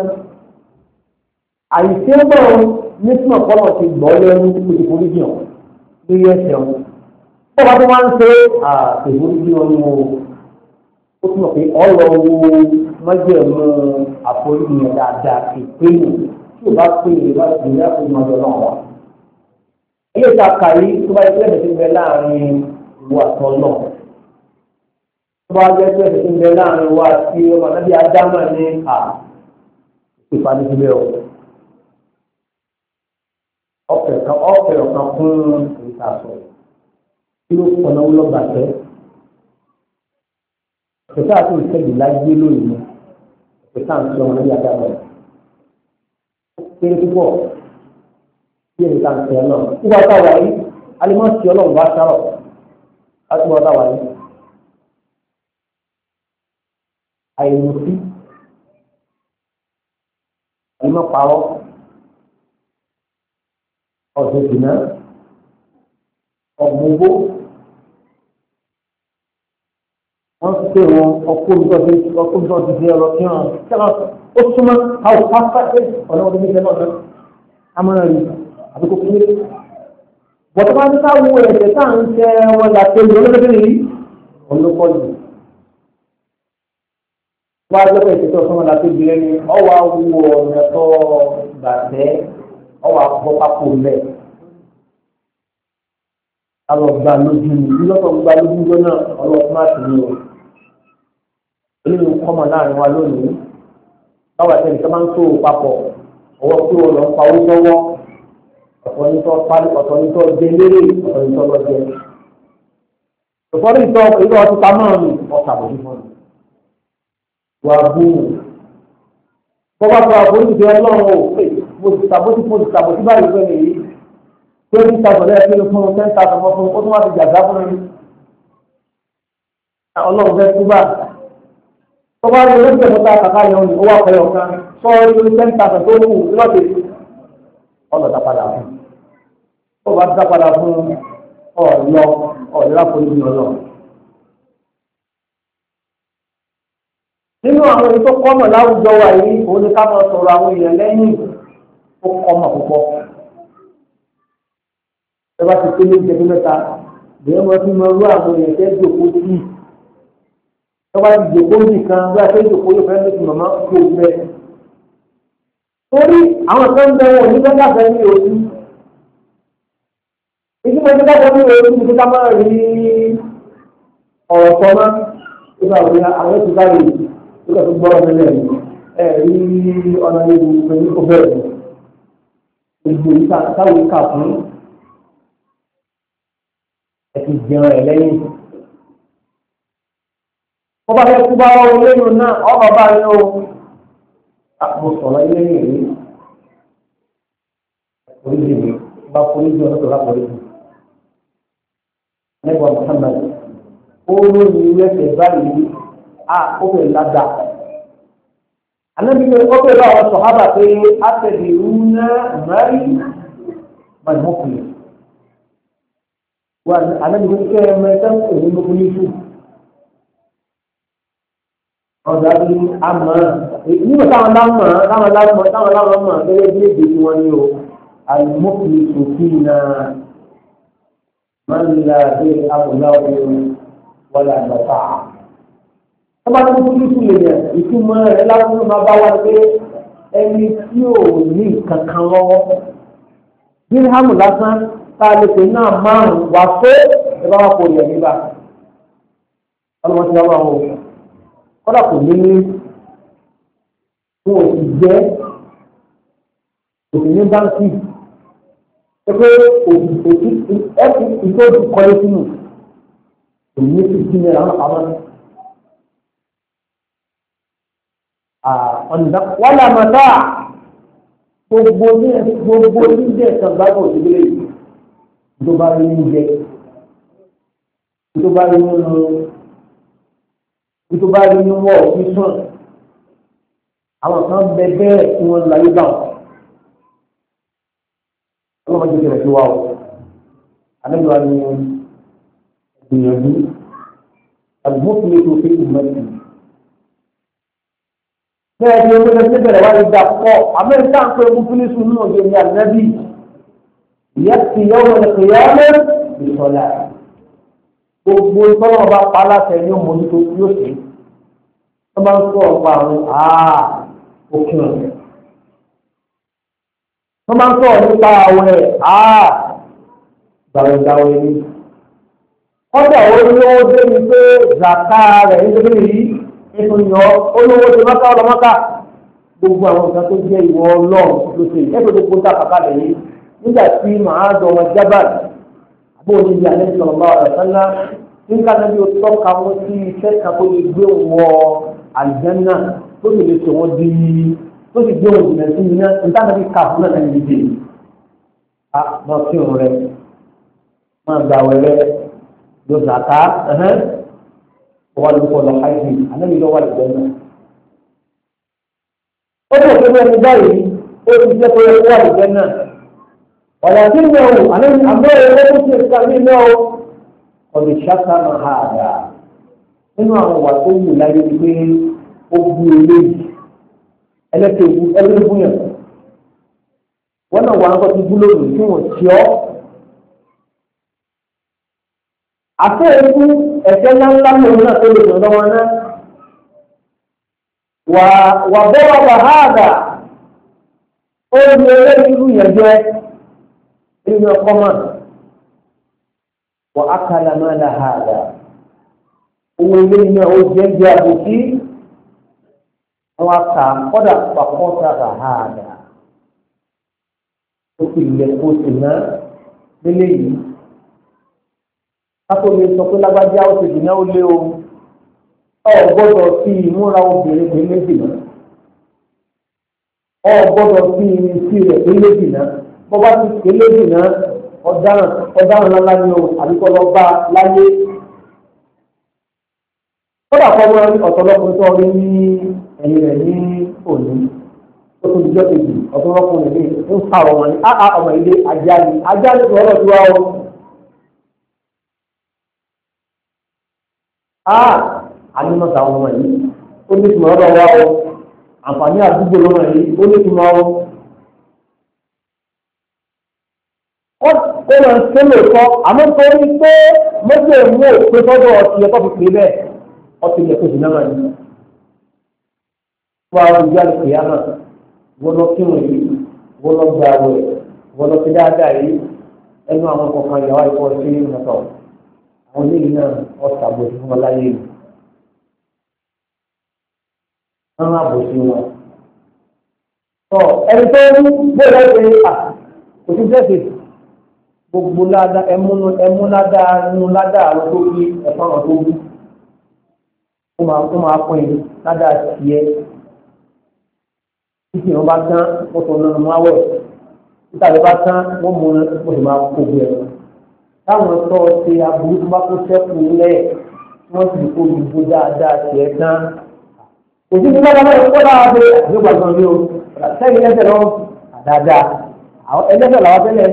Àìṣe ń bọ̀ ní tí ọ̀pọ̀lọ̀ ti gbọ́ lẹ́nu lórí foríjì ọ̀ lórí ẹsẹ̀ wọn. Ó bá tó máa ń ṣe àtẹ̀foríjì wọn ní o. Ó túnbọ̀ pé ọ̀rọ̀ wo májẹ̀mú àforíjì yẹn dáadáa ìpéyìn tí ò bá pè é bá ti rí àforíjì ọjọ́ náà wá. Ilé ìtaka yìí tó bá yẹ kí ẹ̀sìn bẹ láàrin ìwọ àtọ náà. Tó bá yẹ kí ẹ̀sìn bẹ láàrin ìwọ àti ọmọ náà bí Ádámà ní à ìpàdé síbẹ̀ o. Ọ̀pẹ̀ kan ọ̀pẹ̀ ọ̀kan fún ìta sọ̀rọ̀. Kí ló pọ̀ náà lọ́gbà tẹ́? Ìpèsè àti ìṣẹ́gun láyé lónìí. Ìpèsè àti ọmọ náà bí Ádámà. Kéré púpọ̀. Bí ẹni kan tẹ̀ náà. Ìwà táwa yìí, alimọ̀ sí ọlọ́run bá sárọ̀. Láti wọ́n táwa yìí. Àìmọ̀sí. Alimọ̀ parọ́. Ọ̀sẹ̀ ìdìnnà. Ọ̀gbọ̀ngbò. Wọ́n pè wọn ọkùnrin tó ti ọkùnrin tó ti fi ọ̀rọ̀ kí wọn. Sẹ́wọ̀n ó súnmọ́ àwọn pápá ọ̀nà ọdún méjì náà náà. Amọ̀nà rí àbí kò kéré. Bọ̀dọ̀ bá ń ká wo ẹ̀sẹ̀ tá à ń tẹ wọn láti ẹ̀yìn olóògbé yìí, olùkọ́ yìí. Wọ́n á lọ́pọ̀ ìṣètò ọ̀sán wọn láti ẹ̀yìn ẹni, ọwọ́ awo ọ̀nà tó gbàtẹ́, ọwọ́ àbọ̀ pápó lẹ̀. Àwọn ọgbà lójú ni, ìlọ́pọ̀ gba lójú náà, ọlọ́pàá máa tì ní o. Eléyìí ń kọ́mọ láàrin wa lónìí. Báwo àti ẹnìkan máa ń tó papọ̀, ọwọ́ tí wọ́n lọ pa owó sọ́wọ́. Ọ̀pọ̀ ní tọ́ parí, ọ̀pọ̀ ní tọ́ jẹ lérè, ọ̀pọ̀ ní tọ́ lọ jẹ. Ọ̀pọ̀ ní tọ́ ìlú ọtí pamọ́ mi, ọ̀sà bò ní fún mi. Wà á bú mi. Bọ́bá tó àbójú ti ọlọ́run ò pè, mo ti tàbójú mo ti tàbójú báyìí fẹ́ mi yìí. Twenty thousand ẹ̀ kí ló fún un, ten thousand fún un, ó tún wá ti jàdá fún mi. Ọlọ́run fẹ́ túbà. Bọ́bá ní olóṣèlú mọ́ta kàkà yẹn ni ó wà pẹ̀lú ọ̀kan. Sọ́ọ́rí lórí ten thousand tó kù lọ́dẹ̀ ọlọ́dà padà fún un. Ó bá dá padà fún ọ̀lọ́ ọ̀lá polisi ọlọ́. Nínú àwọn èyí tó kọ́mọ̀ láwùjọ wa yìí, òun ni ká máa sọ̀rọ̀ àwọn èèyàn lẹ́yìn ó kọ́mọ̀ púpọ̀. Ẹ bá ti pé ní ìjẹ́bí mẹ́ta, bẹ́ẹ̀ wọ́n fi mọ irú àwọn èèyàn tẹ́ jòkó sí. Ẹ bá ti jòkó nìkan, bí a fẹ́ jòkó yóò fẹ́ lóṣù màmá kó o fẹ́. Torí àwọn kan ń bẹ̀rẹ̀ ní bẹ́ẹ̀ láfẹ́ ní ojú. Ìdí mo ti dájọ́ ní ojú ní ká máa rí ọ̀rọ̀ sọ mọ́. Nígbà wo ni àwọn ètò bá rí nígbà tó gbọ́ ọ̀rọ̀ nílẹ̀ ẹ̀ rí ọ̀nà ìlú pẹ̀lú kó bẹ̀rẹ̀. Ìgbò ìta táwọn ìka fún ẹ ti jẹun ẹ̀ lẹ́yìn. Wọ́n bá fẹ́ kú bá ọ̀rọ̀ lẹ́yìn náà ọ̀rọ̀ bá yẹn o. Mo sọ̀rọ̀ ilé yìí oríṣi mi bá foríjì ọ̀dọ́ tó lápọ̀lẹ́jì. Nígbà Muhammad ó lóyún ilé ẹsẹ̀ báyìí a ó fẹ́ lágbà. Ànábi ní ó fẹ́ bá àwọn sọ̀hábà pé a tẹ̀lé rúnà mẹ́rí mọ̀lẹ́mọ́kùnrin. Wà ànábi ní kẹ́ ẹ mẹ́ta òun ló kún ní sùn. Ọ̀dà bí a mọ̀ nígbà táwọn lámọ̀ táwọn lámọ̀ táwọn lámọ̀ mọ̀ gẹ́gẹ́ bí èdè tí wọ́n ní o àlùmọ́kùnrin sòfin náà máa ń la bí abúláwo wọlé àgbàtà. Wọ́n bá tó kúrú sí lè yẹn ìtumọ̀ rẹ̀ láwùjọ máa bá wá pé ẹni tí ò ní kankan lọ́wọ́. Díríhàmù lásán tá a lè pè náà márùn-ún wà pé ẹ bá wà kó yẹ nígbà. Ọlọ́mọ ti wá wà wò. Kọ́dà kò ní ní fún òsì jẹ́ òsì ní báńkì. Pé òsì òsì ẹ̀kú ìtọ́jú kọ́lé sínú. Òní ní fífi ní ẹ̀rọ àwọn ọ̀nà wọ́n lè mọ̀ sáà gbogbo ní gbogbo oníjẹ ìsàngbàgbọ̀ òṣèlú yìí tó bá rí oúnjẹ tó bá rí nínú tó bá rí nínú wọ́ọ̀ sísún àwọn kan bẹ bẹ́ẹ̀ tí wọ́n láyé bá wọn. wọ́n máa jẹ́ kẹrẹ̀ sí wa o àlejò wa ni gbìyànjú àdúgbò tó fi ìmọ̀ sí i. Bẹ́ẹ̀ ni ewé lẹ́sẹ̀ bẹ̀rẹ̀ wá lè dà pọ̀. Amẹ́ríkà ń pè mufilisu náà yẹ ní ànábì. Ìyá ti yọ wọn kì í ọmọ ìsọ̀lá. Gbogbo ìtọ́nà bá pa aláṣẹ ní òmòdútó yóò ṣe. Wọ́n máa ń sọ ọ̀pá àwọn àá òkè ọ̀rẹ́. Wọ́n máa ń sọ nípa àwẹ̀ àá gbàwẹ̀gbàwẹ̀ ni. Kọ́dà olówó dé ni pé zàká rẹ̀ ń gbé yìí. Ètò ìyọ́ olówó ti mọ́ká ọlọ́mọ́ká gbogbo àwọn nǹkan tó jẹ́ ìwọ ọlọ́run ló ṣe ẹ̀fọ́ gbogbo ta kàkà lẹ̀ yìí nígbà tí màá dọ̀wọ́ jábàl àbó oníbi alẹ́ sọ̀rọ̀ bá ọ̀rọ̀ sánlá nígbà náà bí o tọ́ka wọn sí iṣẹ́ kan tó lè gbé wọ àlùjánnà tó sì lè sọ̀wọ́ di tó sì gbé wọn jìnnà sí iná nígbà náà bí káàfù náà ní ìdíje a máa fi hàn rẹ máa gbà wẹ̀rẹ̀ lọ zàká wọ́n lè kọ́ lọ hajj ànábi lọ́wọ́ àlùjọ náà. ó bọ̀ pé wọ́n ti báyìí ó ti jẹ́ pé wọ́n àlùjọ náà. ọ̀yà tí ń yẹ wò ànábi àbẹ́rẹ́ owó tó ṣe ká ní ilé o. ọ̀dẹ̀ ṣáká máa ha àdá. nínú àwọn wà tó wù láyé ni pé ó bu eléyìí ẹlẹ́tẹ̀ ewu ẹlẹ́gbù yẹn. wọ́n náà wà ń kọ́ ti bú lónìí tí wọ́n ti ọ́. àti ẹ̀kú ẹ̀fẹ́ ńláńlá lòun náà tó lè dọ̀dọ̀ wọn náà wà wà bọ́wọ́ bàhádà ó ní ẹlẹ́rìírú yẹn jẹ́ nínú ọkọ̀ mọ́ wà ákàlà máa là hádà owó ilé náà ó jẹ́ jẹ́ àbòsí wọn kà kọ́dà pàkọ́tà bàhádà ó sì lè kó sí náà nílé yìí. Káko lè sọ pé lágbájá ó ti dìná ó lé o. Ọ gbọ́dọ̀ fi ìmúra obìnrin pé méjì náà. Ọ gbọ́dọ̀ fi ìrìnsí rẹ̀ pé méjì náà. Bọ́ bá ti pé méjì náà, ọ̀daràn ọ̀daràn lálá ni o, àbíkọ́ lọ bá láyé. Kódà kọ́ mọ́ ọ̀tọ̀lọ́kùnrin tó rí ní ẹ̀yìn rẹ̀ ní òní. Ó tó dijọ́ kejì, ọ̀tọ̀lọ́kùnrin ní ń fa ọmọ ní áá ọmọ ilé ajá ni. Ajá ni tó ọlọ́dún wa o. Ah, ànímọ̀ta ọmọ yìí, ó ní ìtumọ̀ ọ̀rọ̀ wa o, àǹfààní àdúgbò lọ́mọ yìí, ó ní ìtumọ̀ o. Ó lọ sí lóòótọ́, àmọ́ tó ní pé mọ́tò mú òpin sọ́dọ̀ ọtí ẹ̀kọ́ fi pè bẹ́ẹ̀, ọtí ilẹ̀ kejì náà ní. Wọ́n á rújú àlùkò yá náà, wọ́n lọ kírun yìí, wọ́n lọ gba àwẹ̀, wọ́n lọ sí dáadáa yìí, ẹnu àwọn kọ̀ọ̀kan ìyàwó àìkọ́ sí ìrìnàtọ̀. Àwọn ilé náà ọ̀sà àbòsí wọn láyé mi. Wọ́n á bòsí wọn. Tọ́ ẹni tó ń gbọ́dọ̀ ṣe à kò sí tẹ́sí gbogbo ládà ẹmúnú ẹmú ládà nínú ládà àwọn tó bí ẹ̀fọn àwọn tó bí. Ó máa ó máa pín in ládà tiẹ̀. Títí wọn bá tán wọ́n tó nánú máa wẹ̀. Títà ló bá tán wọ́n mú un wọ́n sì máa kó bí ẹ̀. Táwọn tó ṣe aburú tó bá tó ṣẹ́kù lẹ̀ wọ́n sì kó gbogbo dáadáa tiẹ̀ tán. Òsì ní bàbá náà kó dáa pé àbí gbàgbọ́n mi o, sẹ́yìn ẹsẹ̀ lọ dáadáa. Àwọn ẹlẹ́sẹ̀ làwọn tẹ́lẹ̀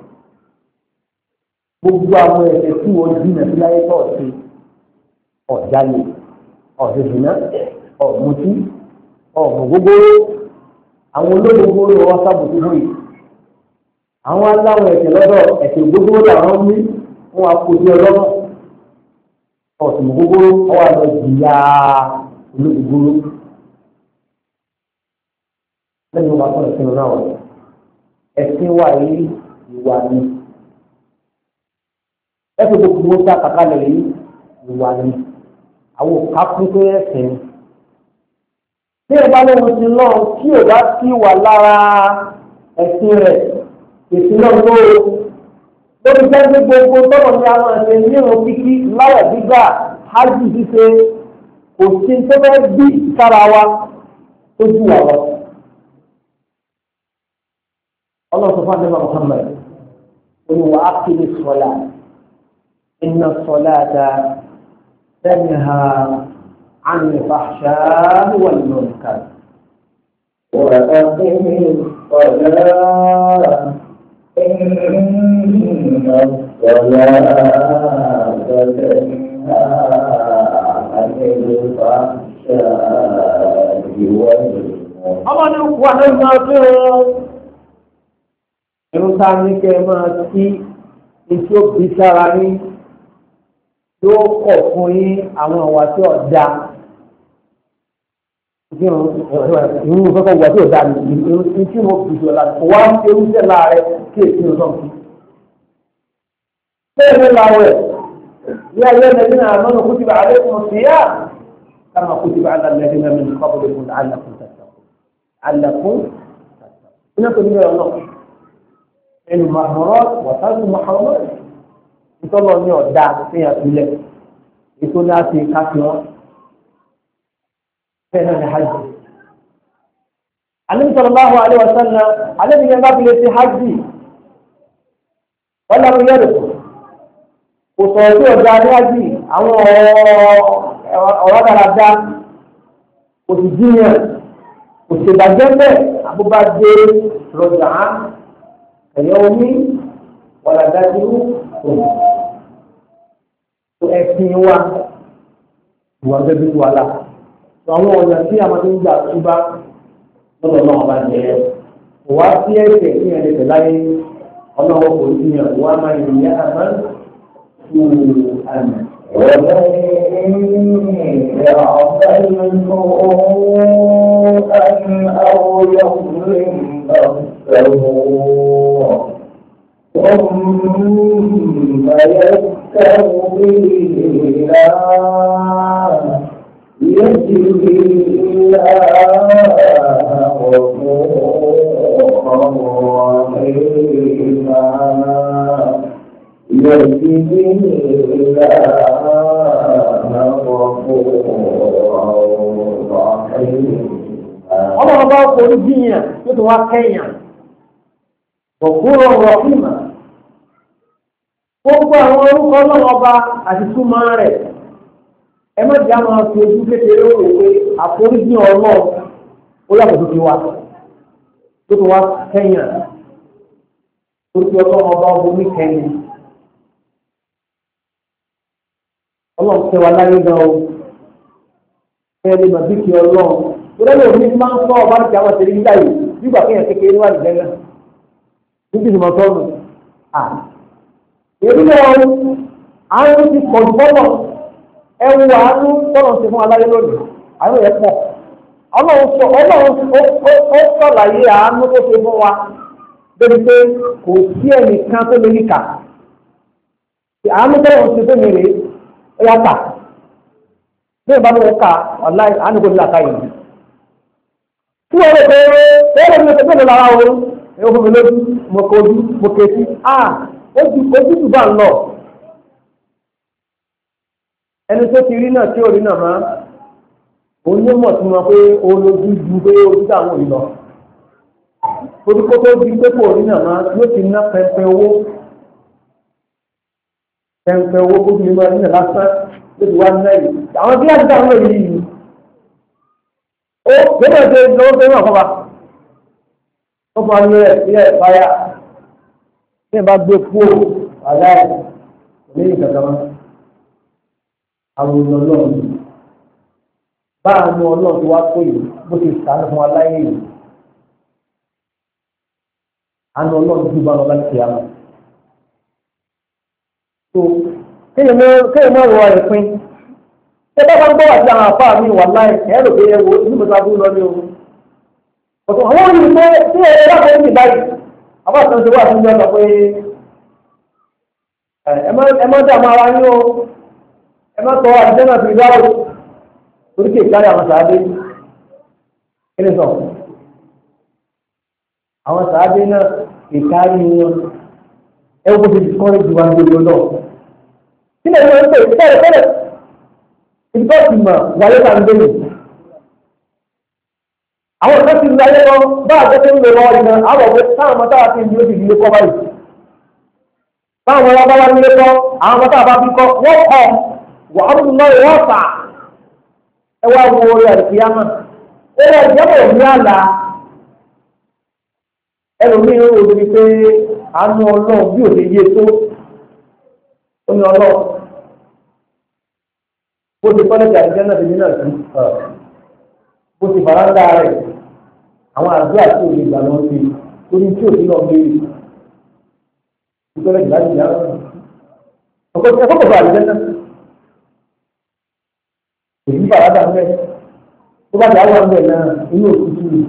gbogbo àwọn ẹ̀sẹ̀ tí wọ́n jìnnà sí láyé tó ṣe ọ̀jálè, ọ̀dẹ̀dùnà, ọ̀mùtí, ọ̀mùgbógbó, àwọn olóògbé ló wọ́n sábòtú fún yìí. Àwọn aláwọ̀ ẹ̀sẹ̀ lọ́dọ̀ ẹ̀sẹ̀ gbogbo làwọn mú wọ́n á kojú ọlọ́mọ ọ̀sùn gbogbo ọwọ́ àlọ́ ìyá olóògbòrò lẹ́nu wa fún ẹ̀sìn náà wọ̀ ẹ̀sìn wa yìí ìwà ni ẹ̀sìn gbogbo ta kàkálẹ̀ yìí ìwà ni àwọn òkàkùn tó ẹ̀sìn tí ẹ bá lóhun ti náà tí ò bá sí wà lára ẹ̀sìn rẹ̀ ẹ̀sìn náà tó lórí jẹ́ gbogbo tọ́lọ̀ ní àwọn ẹ̀sìn nírun kíkí láwẹ̀ gbígbà hajj ṣíṣe kò sí tó fẹ́ bí sára wa tó jù wà lọ. Allah subhanahu wa Muhammad qul wa aqimi s-salat inna s-salata tanha 'anil fahsha'i wal munkar wa aqimi s-salat inna s-salata tanha 'anil fahsha'i wal munkar. Ọmọ ní wà ní ọjọ́ tó ẹnu tá a ní kẹ́ ẹ máa kí etí ó bí sára yín yóò kọ̀ fún yín àwọn ìwà tí ò da ìrú fẹ́fẹ́ wà tí ò da ní tí mo bì jọ láti wá ewu jẹ́ láàrẹ kí èsì ò náà kí. bẹ́ẹ̀ ni láwẹ̀ ní ayé ẹ̀lẹ́dín náà lọ́nà kutiba alaykum siyam kama kutiba ala alladhina min qablikum la'allakum tattaqun la'allakum tattaqun. iná tó ní bẹ́ẹ̀ náà ẹnu mahmọ́rọ́ wọ̀tálù mahmọ́rọ́ ìtọ́lọ ní ọ̀dá fíyàn sílẹ̀ ètò ní àti káfí wọn fẹ́ẹ̀ ní hajj. Ànábì sallallahu alaihi wasallam Ànábì ní bá bilẹ̀ sí hajj wọ́n lọ́rọ̀ yẹ́rù kò sọ̀rọ̀ sí ọ̀dá ní hajj àwọn ọ̀rọ̀ dáradá kò sì jíyàn kò sì bàjẹ́ bẹ́ẹ̀ àbúbá dé rọjà án ẹ̀yọ́wọ́mí wàlàdájú òun tó ẹ̀sìn wa ìwà gẹ́gẹ́ bí wàhálà tó àwọn ọ̀nà tí a máa ń gbà túbá lọ́dọ̀ náà bá jẹ́ kò wá sí ẹ̀sẹ̀ ní ẹ̀dẹ̀gbẹ̀ láyé ọlọ́wọ́ kò sí yàn wá máa ń yá àmọ́ tó àmì. ومن يعمل سوءا أو يظلم نفسه ثم يستغفر الله يجد الله غفورا رحيما يجد الله غفورا رحيما. ọlọ́run bá forí jíyàn tó tó wá kẹ́yàn òkúrò rọ̀fíìmà gbogbo àwọn orúkọ ọlọ́run ọba àti túmọ̀ rẹ̀ ẹ má jẹ́ àwọn afi ojú kékeré ó wò pé àforíjì ọlọ́run ó yàtọ̀ tó ti wá tó tó wá kẹ́yàn tó ti ọlọ́run ọba ọba omi kẹ́yìn ọlọ́run tẹ́ wa láyé gan o kẹ́lẹ́ màbí kí ọlọ́run. Ìrẹ́lẹ̀ òní máa ń sọ ọba ní àwọn tẹ̀lé nígbà yìí nígbà kéèyàn kékeré wà nìjẹ́ náà. Níbi ìmọ̀ sọ́nù. Èmi náà àánú ti pọ̀ jù bọ́lọ̀. Ẹ wo àánú tọ́lọ̀ ṣe fún aláyé lónìí. Àánú yẹn pọ̀. Ọlọ́run sọ Ọlọ́run ó sọ̀làyé àánú tó ṣe fún wa. Débi pé kò sí ẹnìkan tó lè níkà. Àánú tọ́lọ̀ ṣe fún mi rèé ó yá tà. Bí ìbá ló ń ka ọ̀la àánú kò ní làkà yìí. Tí wọ́n lè pé wọ́n lè fi ẹgbẹ́ lára oorun ẹ̀yọ́ fún mi lójú mo kọ ojú mo kẹsí ah ojú ojú tù bá ń lọ. Ẹni tó ti rí náà tí ò rí náà máa onímọ̀ tí wọ́n pé olójú ju pé ojú táwọn ò rí lọ. Orúkọ tó di pé kò rí náà máa yóò ti ná pẹpẹ owó pẹpẹ owó kó ti máa rí náà lásán lójú wa ní náà yìí. Àwọn bí àti táwọn èyí yìí ó gbọ́dọ̀ ṣe lọ́wọ́ tó náà kọ́ba ó fún ayé rẹ̀ sílẹ̀ ìpáyà tí ẹ bá gbé fóò aláì ní ìkàkà máa àwọn ọlọ́run bá àwọn ọlọ́run tó wá pé yìí bó ti sàánú fún aláyé yìí àwọn ọlọ́run tó bá lọ láti ṣe àmọ́ tó kéèyàn mọ́ wọ ẹ̀pin ṣé bá bá ń gbọ́ àti àwọn àfáà mi wà láì ẹ̀ lò pé ẹ wo inú mi ta bú lọ ní o ọ̀tún àwọn òyìnbó pé tí ẹ bá fẹ́ ní báyìí àbá kan ṣe wà fún mi ọ̀sọ̀ pé ẹ má dààmú ara yín o ẹ má sọ àdìsẹ́ náà fi dáwọ́ torí kì í kárí àwọn sàádé kí ni sọ àwọn sàádé náà kì í kárí wọn ẹ wo bó ti kọ́rẹ́ ju wa ní orí ọlọ́ kí ni ẹ máa ń pè fẹ́rẹ̀ fẹ́rẹ̀ ìgbà tí mà wáyé ká ń gbé yìí àwọn ìgbà tí ń láyé lọ bá àgbẹ̀tẹ̀ ń lè lọ ìgbà àwọn ọ̀gbẹ́ táwọn ọmọ táwa ti ń dúró ti di ilé kọ́ báyìí táwọn ọmọ bá wá nílé kọ́ àwọn ọmọ táwa bá bí kọ́ wọ́n kọ́ wà á mú lọ́yẹ̀ wọ́n fà ẹ wá wo orí àdìsíyámà orí àdìsíyámà ò ní àlà ẹlòmíín ó rí pé àánú ọlọ́run bí ò lè yé tó ó ní ọlọ́run bó ti kọ́lẹ́jì àdìsíyá náà ti ní náà sí bó ti fara ń dá rẹ̀ àwọn àdúrà tí ò lè gbà lọ sí torí tí ò sí lọ gbé ìkọ́lẹ́jì láti yá ọkọ̀ ẹ̀kọ́ kọ̀ọ̀kan àdìsíyá náà èyí fara dà ń bẹ̀ tó bá dà wà ń bẹ̀ náà inú òkúta yìí.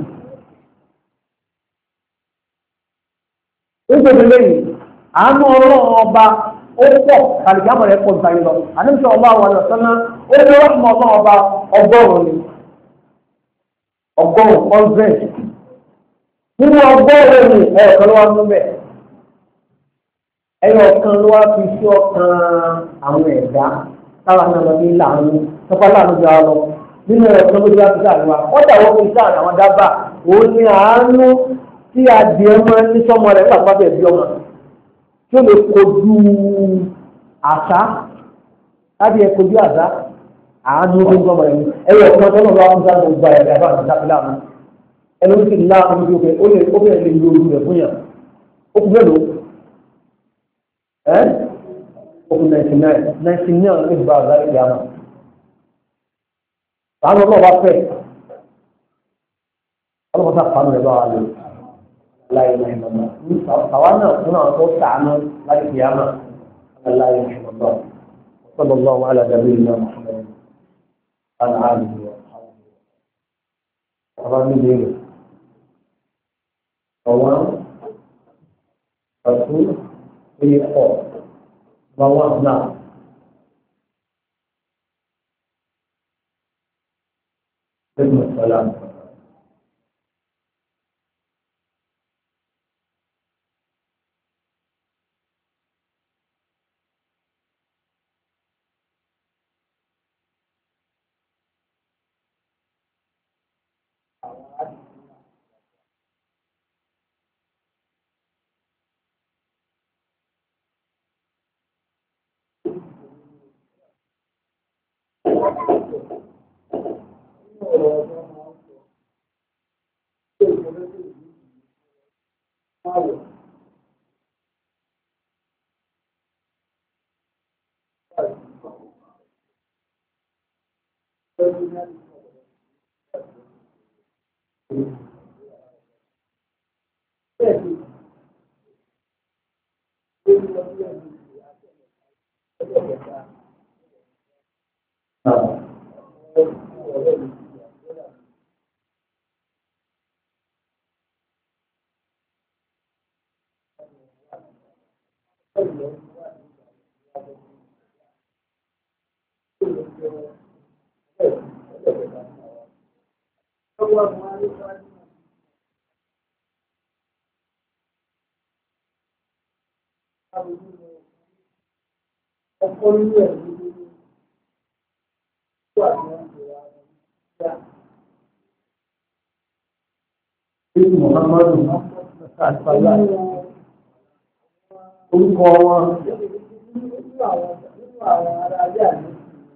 nítorí lẹ́yìn àánú ọlọ́run ọba ó pọ̀ kàlìkàmọ̀ rẹ̀ pọ̀ nípa yìí lọ àníbi ọba àwọn àlọ́sánná ó ní ọlọ́run ọlọ́run ọba ọgọ́rùn-ún ni ọgọ́rùn-ún ọ̀zẹ̀ nínú ọgọ́rùn-ún ni ẹ̀ẹ̀kan ló wá ń bẹ̀ ẹ̀yọ̀ kan ló wá fi sí ọkàn àwọn ẹ̀dá táwa náà lọ ní láàánú tọ́pá láàánú bí wọ́n lọ nínú ẹ̀ẹ̀kan ló bí wọ́n fi sáà wá wọ́n dà wọ́n fi sáà àwọn dábà òun ni àánú tí adìẹ máa ń ní sọmọ rẹ̀ nígbà pàtó ẹbí ọmọ tí ó lè kojú àṣà adìẹ kojú àṣà àánú ló ń sọmọ rẹ̀ ní ẹyọ ọ̀kan tó náà lọ́wọ́ fún sáà gbogbo ẹ̀rẹ̀ ẹ̀fọ́ àti sáfìlà àmú ẹni ó sì ní láàánú lójú pé ó lè ó bẹ̀rẹ̀ lè lo ojú rẹ̀ fún yàn ó kú mélòó ẹ́ ó kú náìtì náì náìtì náà ló gba àgbà ìyá náà àánú ọlọ́wọ́ bá fẹ́ ọlọ́wọ́ sá fàánù rẹ̀ bá wà lórí. لا إله إلا الله سواء هنا توسع عنه لا قيامة لا إله إلا الله صلى الله على نبينا محمد وعلى آله وصحبه أرامي دين سواء رسول في قول بوابنا بسم السلام Muhammadu Asfala orúkọ wọn nínú àwọn ará ayé àná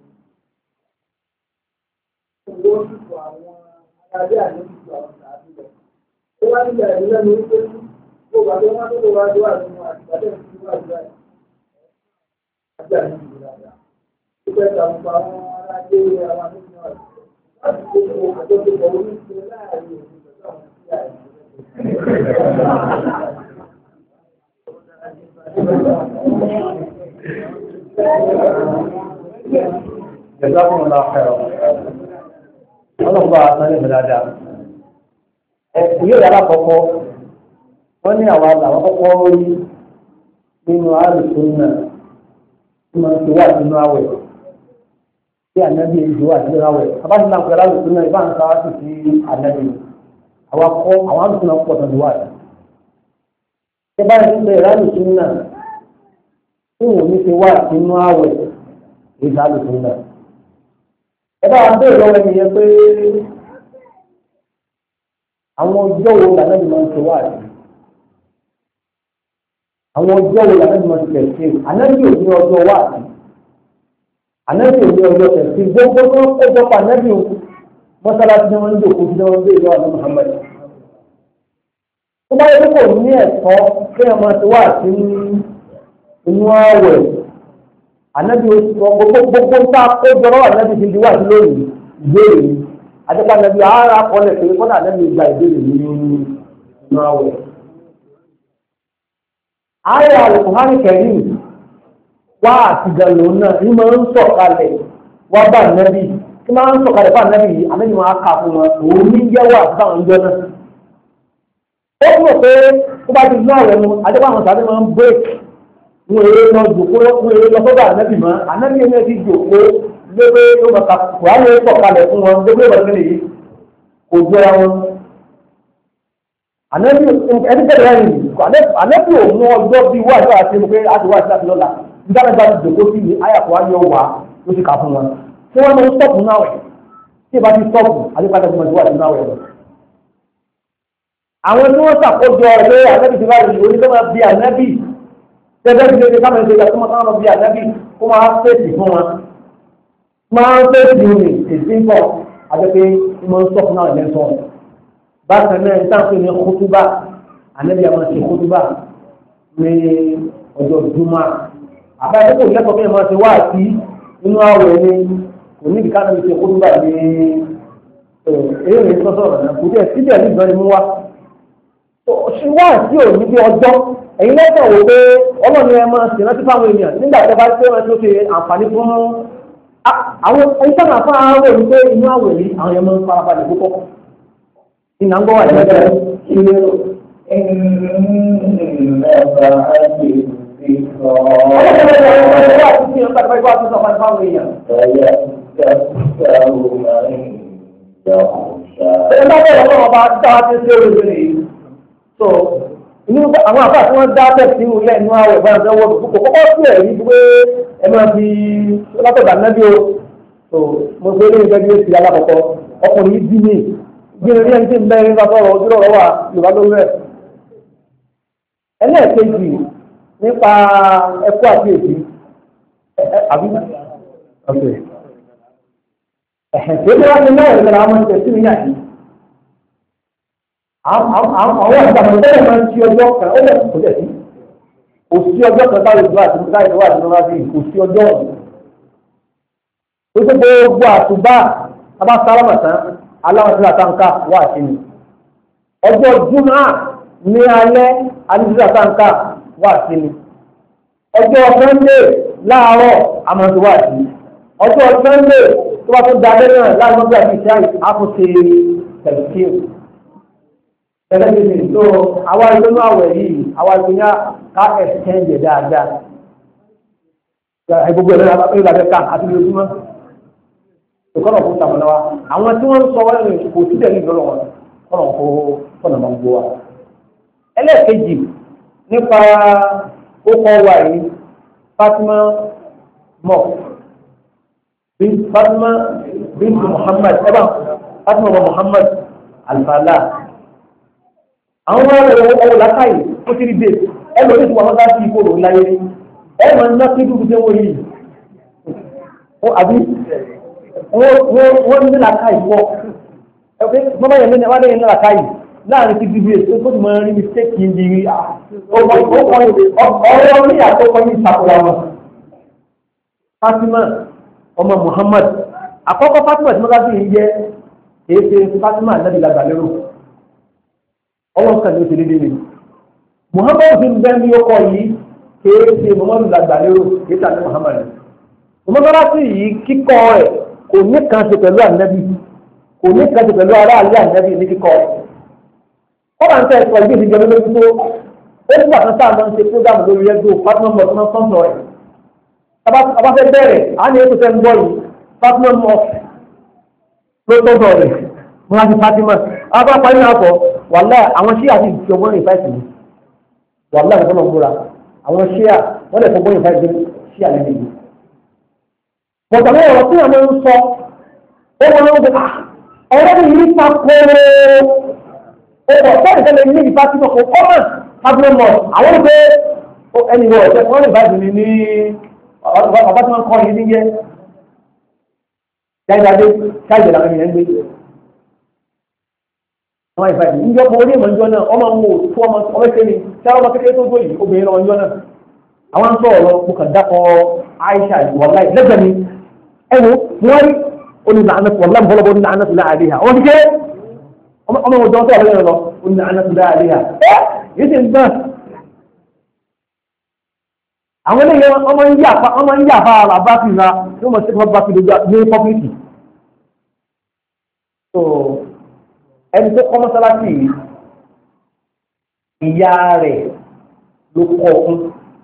owó dìbò àwọn ará ayé àná dìbò àwọn sàbí lọ ó wá nígbà ìlú lẹ́nu wípé tó bá tó wá tó tó wá tó wà nínú àtìgbàdé ìlú àdúrà yìí àti àná ìlú dáadáa ó fẹ́ sàmùpọ̀ àwọn ará ayé àwọn àdúgbò náà láti tó tó àjọṣepọ̀ oníṣẹ́ láàárín òun pẹ̀lú àwọn sí àìsàn. جزاكم الله خيرا. ọlọ́run bá a san ní ìdájà. ìyóò yàrá kọ̀ọ̀kọ́ wọ́n ní àwọn àwọn kọ́kọ́ rí nínú àlùsùn náà tí wọ́n ti wà nínú àwẹ̀ tí ànábì èjò wà nínú àwẹ̀. abájú náà pẹ̀lú àlùsùn náà ìbá ń sáwá sí sí ànábì àwọn akọ àwọn àlùsùn náà pọ̀ tọ́jú wà ní. ṣé báyìí ń bẹ̀rẹ̀ àlùsùn náà tí wọ́n ní ti wà nínú àwẹ̀ èjò àlùsùn náà. ẹ bá wọn bẹ́ẹ̀ lọ́wọ́ ẹnìyẹn pé àwọn ọjọ́ wo lànàbì máa ń ṣe wá sí àwọn ọjọ́ wo lànàbì máa ń ṣe ṣe ànábì ò ní ọjọ́ wá sí ànábì ò ní ọjọ́ tẹ̀sí gbogbo tó ń kọjọ́ pa ànábì ò mọ́sálásí ni wọ́n ń dòkó tí wọ́n ń bèèrè lọ́wọ́ Muhammad. tó bá yẹ kó ní ẹ̀tọ́ kí wọ́n máa ṣe wá sí inú ààwẹ̀ ànábì ò sọ gbogbo gbogbo ń ta kó jọrọ ànábì ti di wá sí lónìí ìbéèrè yìí àdébà nàbí ara kọlẹ̀ pé kọ́dà nàbí gba ìbéèrè ní inú àwẹ̀. Ayé Al-Qur'ani Karim wá àti gàlò náà ní máa ń sọ̀kalẹ̀ wá bá nàbí tí máa ń sọ̀kalẹ̀ bá nàbí yìí àmẹ́ni máa kà fún wọn òun ní jẹ́wọ́ àti báwọn jọ náà. Ó túnbọ̀ pé tó bá ti gbọ́ àwẹ̀ mu àdébà àwọn sàbẹ̀ máa ń bírèkì wọn èrè lọ jòkó wọn èrè lọ sọ́dọ̀ ànábì mọ́ ànábì yẹn ti jòkó gbégbé yóò máa ka kùránì sọ̀kalẹ̀ fún wọn gbégbé wọn nílẹ̀ yìí kò jọra wọn. ànábì ẹni tẹ̀lé ẹni ànábì ò mú ọjọ́ bí wà ní àti ẹni pé a ti wá sí láti lọ́la nígbà tí a ti jòkó sí ní àyà kùránì yóò wà ló ti kà fún wọn. tí wọ́n máa ń sọ̀pù náà wẹ̀ tí ìbá ti sọ̀pù àdébàtà tó máa ti wà sí náà wẹ̀ lọ. àwọn tí wọ́n ṣàkójọ ẹgbẹ́ ànábì ti bá rí oníkọ́ máa bí ànábì tẹ́lẹ̀ tí lóde káwọn ìṣẹ̀lẹ̀ tó máa káwọn bí ànábì kó máa fèsì fún wọn. máa ń fèsì ní èsì ń bọ̀ àjẹpẹ́ ìmọ̀ ń sọ̀kùn náà lẹ́sọ̀. bákan náà ń sáǹpé ní kútúbà ànábì àwọn ṣe kútúbà ní ọjọ́ jùmọ̀. àbáyé kò lẹ́kọ̀ọ́ kí ẹ máa ṣe wá sí inú àwẹ̀ ni kò ní ìdíkà náà ṣe kútúbà ní eré rẹ̀ sọ́sọ̀rọ̀ náà kò tẹ̀ síbẹ̀ ní ìgbọ́n ni mú wá. ṣé wá sí òní bí ọjọ́ ẹ̀yin lọ́sọ̀ wò pé ọlọ́run ẹ máa ṣèrántí fáwọn èèyàn nígbà tí a bá ṣe wọn tó ṣe àǹfààní fún àwọn ẹ̀yin sábà fún àwọn àwọn olùgbé inú àwẹ̀ yìí àwọn ẹ̀yẹ máa ń farabalẹ̀ púpọ̀ ìnà ń gbọ́ wà lẹ́gbẹ̀ẹ́ ilé inú àwọn àbá tí wọ́n dá tẹ̀sí ìlú lẹ́nu àwẹ̀ bá ọjọ́ wọ́n kò kọ́kọ́ sí ẹ̀rí pé ẹ máa fi látọ̀dà nábì o tó mo gbé lórí gẹ́gẹ́ bí ó ti alákọ̀ọ́kọ́ ọkùnrin yìí bí mi gbé ní ẹni tí ń bẹ́ ní bá sọ̀rọ̀ ojú ọ̀rọ̀ wà yorùbá lórí rẹ̀. ẹlẹ́ẹ̀kejì nípa ẹ̀kọ́ àti èsì àbí ọ̀sẹ̀ ẹ̀hẹ̀ tó ní wá ní náà ìrìnà àwọn ìtẹ̀sí mi yàtí àwọn àgbàmọ̀ tẹ́lẹ̀ máa ń ṣí ọjọ́ kan ó lẹ̀ kò lẹ̀ sí kò sí ọjọ́ kan táwọn ìlú àti nígbà ìlú àti nígbà tí kò sí ọjọ́ ọ̀hún. ó tó gbogbo àtúbà abá sálámà tán aláwọ̀sílẹ̀ àtàǹkà wà sí ni. ọjọ́ júmọ́ ní alẹ́ alísílẹ̀ àtàǹkà wà sí ni. ọjọ́ sọ́ndé láàárọ̀ àmọ́tí wà sí. ọjọ́ sọ́ndé tó bá tó dalẹ́ náà láàárọ̀ bí àti ìṣe àkóso tẹ̀síkìrì. Ẹlẹ́gbẹ̀ẹ́ tó àwa ìlú àwẹ̀ yìí, àwa ìlú yá ká ẹ̀sẹ̀ǹjẹ̀ dáadáa. Gbogbo ẹ̀rọ ìlàbẹ̀ ká àti lójúmọ́. Ìkọ́nà fún Sàmọ́lá wa. Àwọn tí wọ́n ń sọ wọ́n ní kò sí tẹ̀lé ìlọ́rọ̀ wọn, kọ́nà kó kọ́nà máa ń gbó wa. Ẹlẹ́ẹ̀kejì nípa ókọ wa yìí, Fatima Mọ̀, Fatima bint Muhammad, ẹ̀bà Fatima Mọ̀ Muhammad Al-Fala. Àwọn ọmọ ọwọ́ látàrí ó ti rí bèèrè ẹgbẹ̀ orí tí wọ́n dá sí ìkòrò láyé rí ẹgbẹ̀ ńlá sí dúdú tí wọ́n yìí àbí wọ́n ní látàrí wọ́ ẹgbẹ́ mọ́mọ́ yẹn ní wádẹ́ yẹn ní látàrí láàrin ti dúdú èso tó ti mọ́ rí mistake ń di rí ọ̀rọ̀ orí àtọ́kọ́ ní ìsàkóra wọn. Fatima ọmọ Muhammad àkọ́kọ́ Fatima tí wọ́n dá sí yìí jẹ́ èéṣe Fatima nàbí lágbàlérò ọlọ́run kan ní oṣù lédè mi. Muhammad fi ń bẹ́ ní ọkọ̀ yìí kéé ṣe Muhammadu làgbàlérò kéé tà ní Muhammadu. Mọ́sálásí yìí kíkọ́ rẹ̀ kò ní kan ṣe pẹ̀lú ànábì kò ní kan ṣe pẹ̀lú aráàlú ànábì ní kíkọ́ rẹ̀. Wọ́n máa ń tẹ́ ẹ̀sọ́ ìgbé ìjọba lójú tó ó nígbà kan sáà máa ń ṣe prógámù lórí ẹgbẹ́ Fatima mọ̀ tó máa ń fọ́ǹsọ̀ rẹ̀. Abáfẹ́ bẹ̀rẹ̀ á ní ètò tẹ́ ń gbọ́ yìí Fatima mọ̀ ló tọ́jọ́ rẹ̀ wọ́n á ti Fatima. Abá parí náà kọ́ wàhálà àwọn ṣíà ti fi ọgbọ́n rìn fáìsì mi wàhálà ìfọ́nà gbóra àwọn ṣíà wọ́n lè fọgbọ́n rìn fáìsì ṣíà lẹ́nu yìí. Bọ̀dọ̀ ọ̀rọ̀ tí a máa ń sọ, ó wọ́n lọ́wọ́ bẹ̀rẹ̀ ọ̀rọ̀ mi yìí pa kóró. Ọ̀pọ̀ ọ̀pọ̀ ìtẹ́lẹ̀ ní ìfá tí kò kọ́mọ̀ Fábílẹ̀ mọ̀. Àwọn ìgbé ẹni wọ̀ ọ̀tẹ́ wọ́n lè bá ìdùnnú ní ọ̀pá tí wọ́n kọ́ yìí níyẹ. Jáde káìjẹ̀ làwọn ènìyàn gbé. Àwọn ìfá ìdùnnú. Ìjọ mo rí ìmọ̀ ìjọ náà, ọmọ ń wò tó ọmọ ọmọ kékeré tí àwọn ọmọ kékeré tó gbó yìí, obìnrin lọ ìjọ náà. Àwọn ń sọ̀rọ̀ mo kàn dákọ̀ Aisha ìwọ̀láì lẹ́gbẹ̀ẹ́ mi. ẹnu wọ́n rí onílànàtò ọ̀làmù bọ́lọ́bọ́ onílànàtò láàrin ha wọ́n ti gé ọmọ òjò tó ọ̀lẹ́yìn lọ onílànàtò láàrin ha ẹ́ yìí ti ń gbọ́n. àwọn eléyìí ọmọ ń yà fa ọmọ ń yà fa àbá sí ra tí wọ́n ti kọ́ bá fi dojú ní pọ́pílìtì. so ẹni tó kọ́ mọ́sálásí ìyá rẹ̀ ló kọ́ fún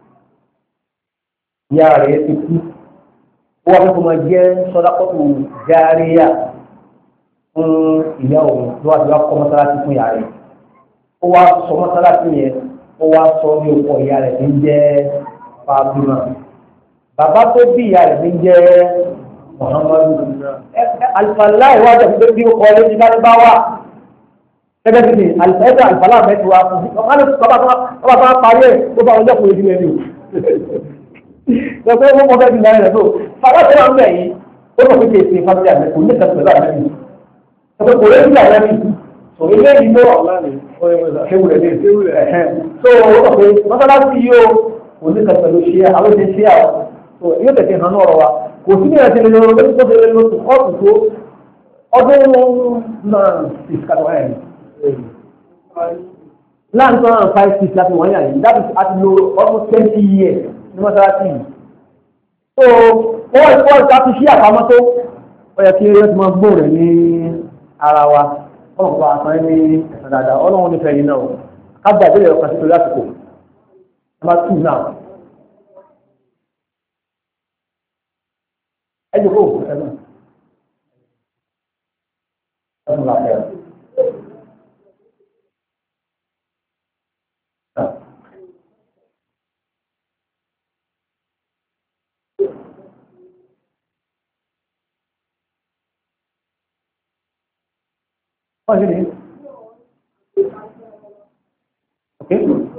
ìyá rẹ̀ ti kú. wọ́n fẹ́ kó máa jẹ́ sọ́dákọ́tù járíyà fún ìyá òun ló wá sí wá kọ́ mọ́sálásí fún ìyá rẹ̀. ó wá sọ mọ́sálásí yẹn ó wá sọ ní ọkọ̀ ìyá rẹ̀ ní jẹ́ Fátímà. bàbá tó bí ìyá rẹ̀ ní jẹ́ Muhammadu. alifalá ìwádìí àti bí ó kọ́ ẹ lẹ́yìn bá bá wà. gẹ́gẹ́ bí alifalá alifalá mẹ́tì wá fún un. bàbá tó parí ẹ̀ tó bá wọn jẹ́ kó lè dín lẹ́nu. Lọ́pẹ́ wọ́n mọ́ fẹ́ bí náà rẹ̀ tó. Fàbá tó máa ń bẹ̀ yìí, ó lọ pípé ṣe fábílì àmì kò ní ìtàn pẹ̀lú àmì yìí. Ọ̀pẹ́ kò lè ní àmì yìí. Sọ ilé yìí ló ọ̀la ni. Ṣéwù rẹ̀ lè ṣéwù rẹ̀. So ó lọ pé mọ́sálásí yìí ó kò ní ìtàn pẹ̀lú ṣe àwọn ṣe ṣe àwọn. So yóò tẹ̀sí hàn náà wa. Kò sí ní ìrántí lè lọ lórí tó fẹ́ lọ sùn ọ́ọ̀tù tó ọdún náà ti kàtọ́ ẹ̀. Láàrín two thousand five six láti wọ́n yà yìí, that is àti lo almost twenty years ní mọ́sálásí yìí. So wọ́n ìfọ́ ìtàkùn sí àpamọ́ tó ọ̀yẹ̀ kí ó ti máa gbóò rẹ̀ ní ara wa ọlọ́pàá àtàn ní ẹ̀sán dáadáa ọlọ́run nífẹ̀ẹ́ yìí náà kágbà ìbílẹ̀ ọkàn sí torí àsìkò number two now. ẹ jòkó ẹ̀sán ẹ̀sán làfẹ́. Oh, ini. Oke.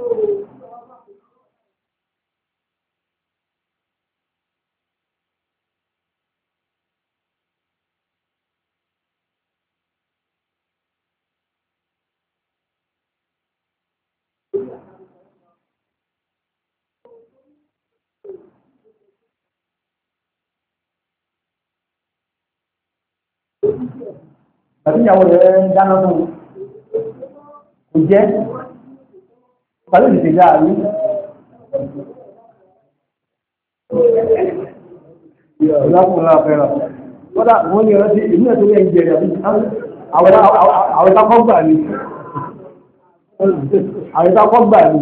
Tapi ìyàwó rẹ̀ ń dáná fún kò jẹ́ pàlú ìdìdà rí ìlàkùnrin àfẹ́ràn kọ́dá wọ́n ní ọ̀rọ̀ sí ìlú ẹ̀ tó yẹ ìjẹ̀rẹ̀ àwọn ìtakọ́gbà ní àwọn ìtakọ́gbà ní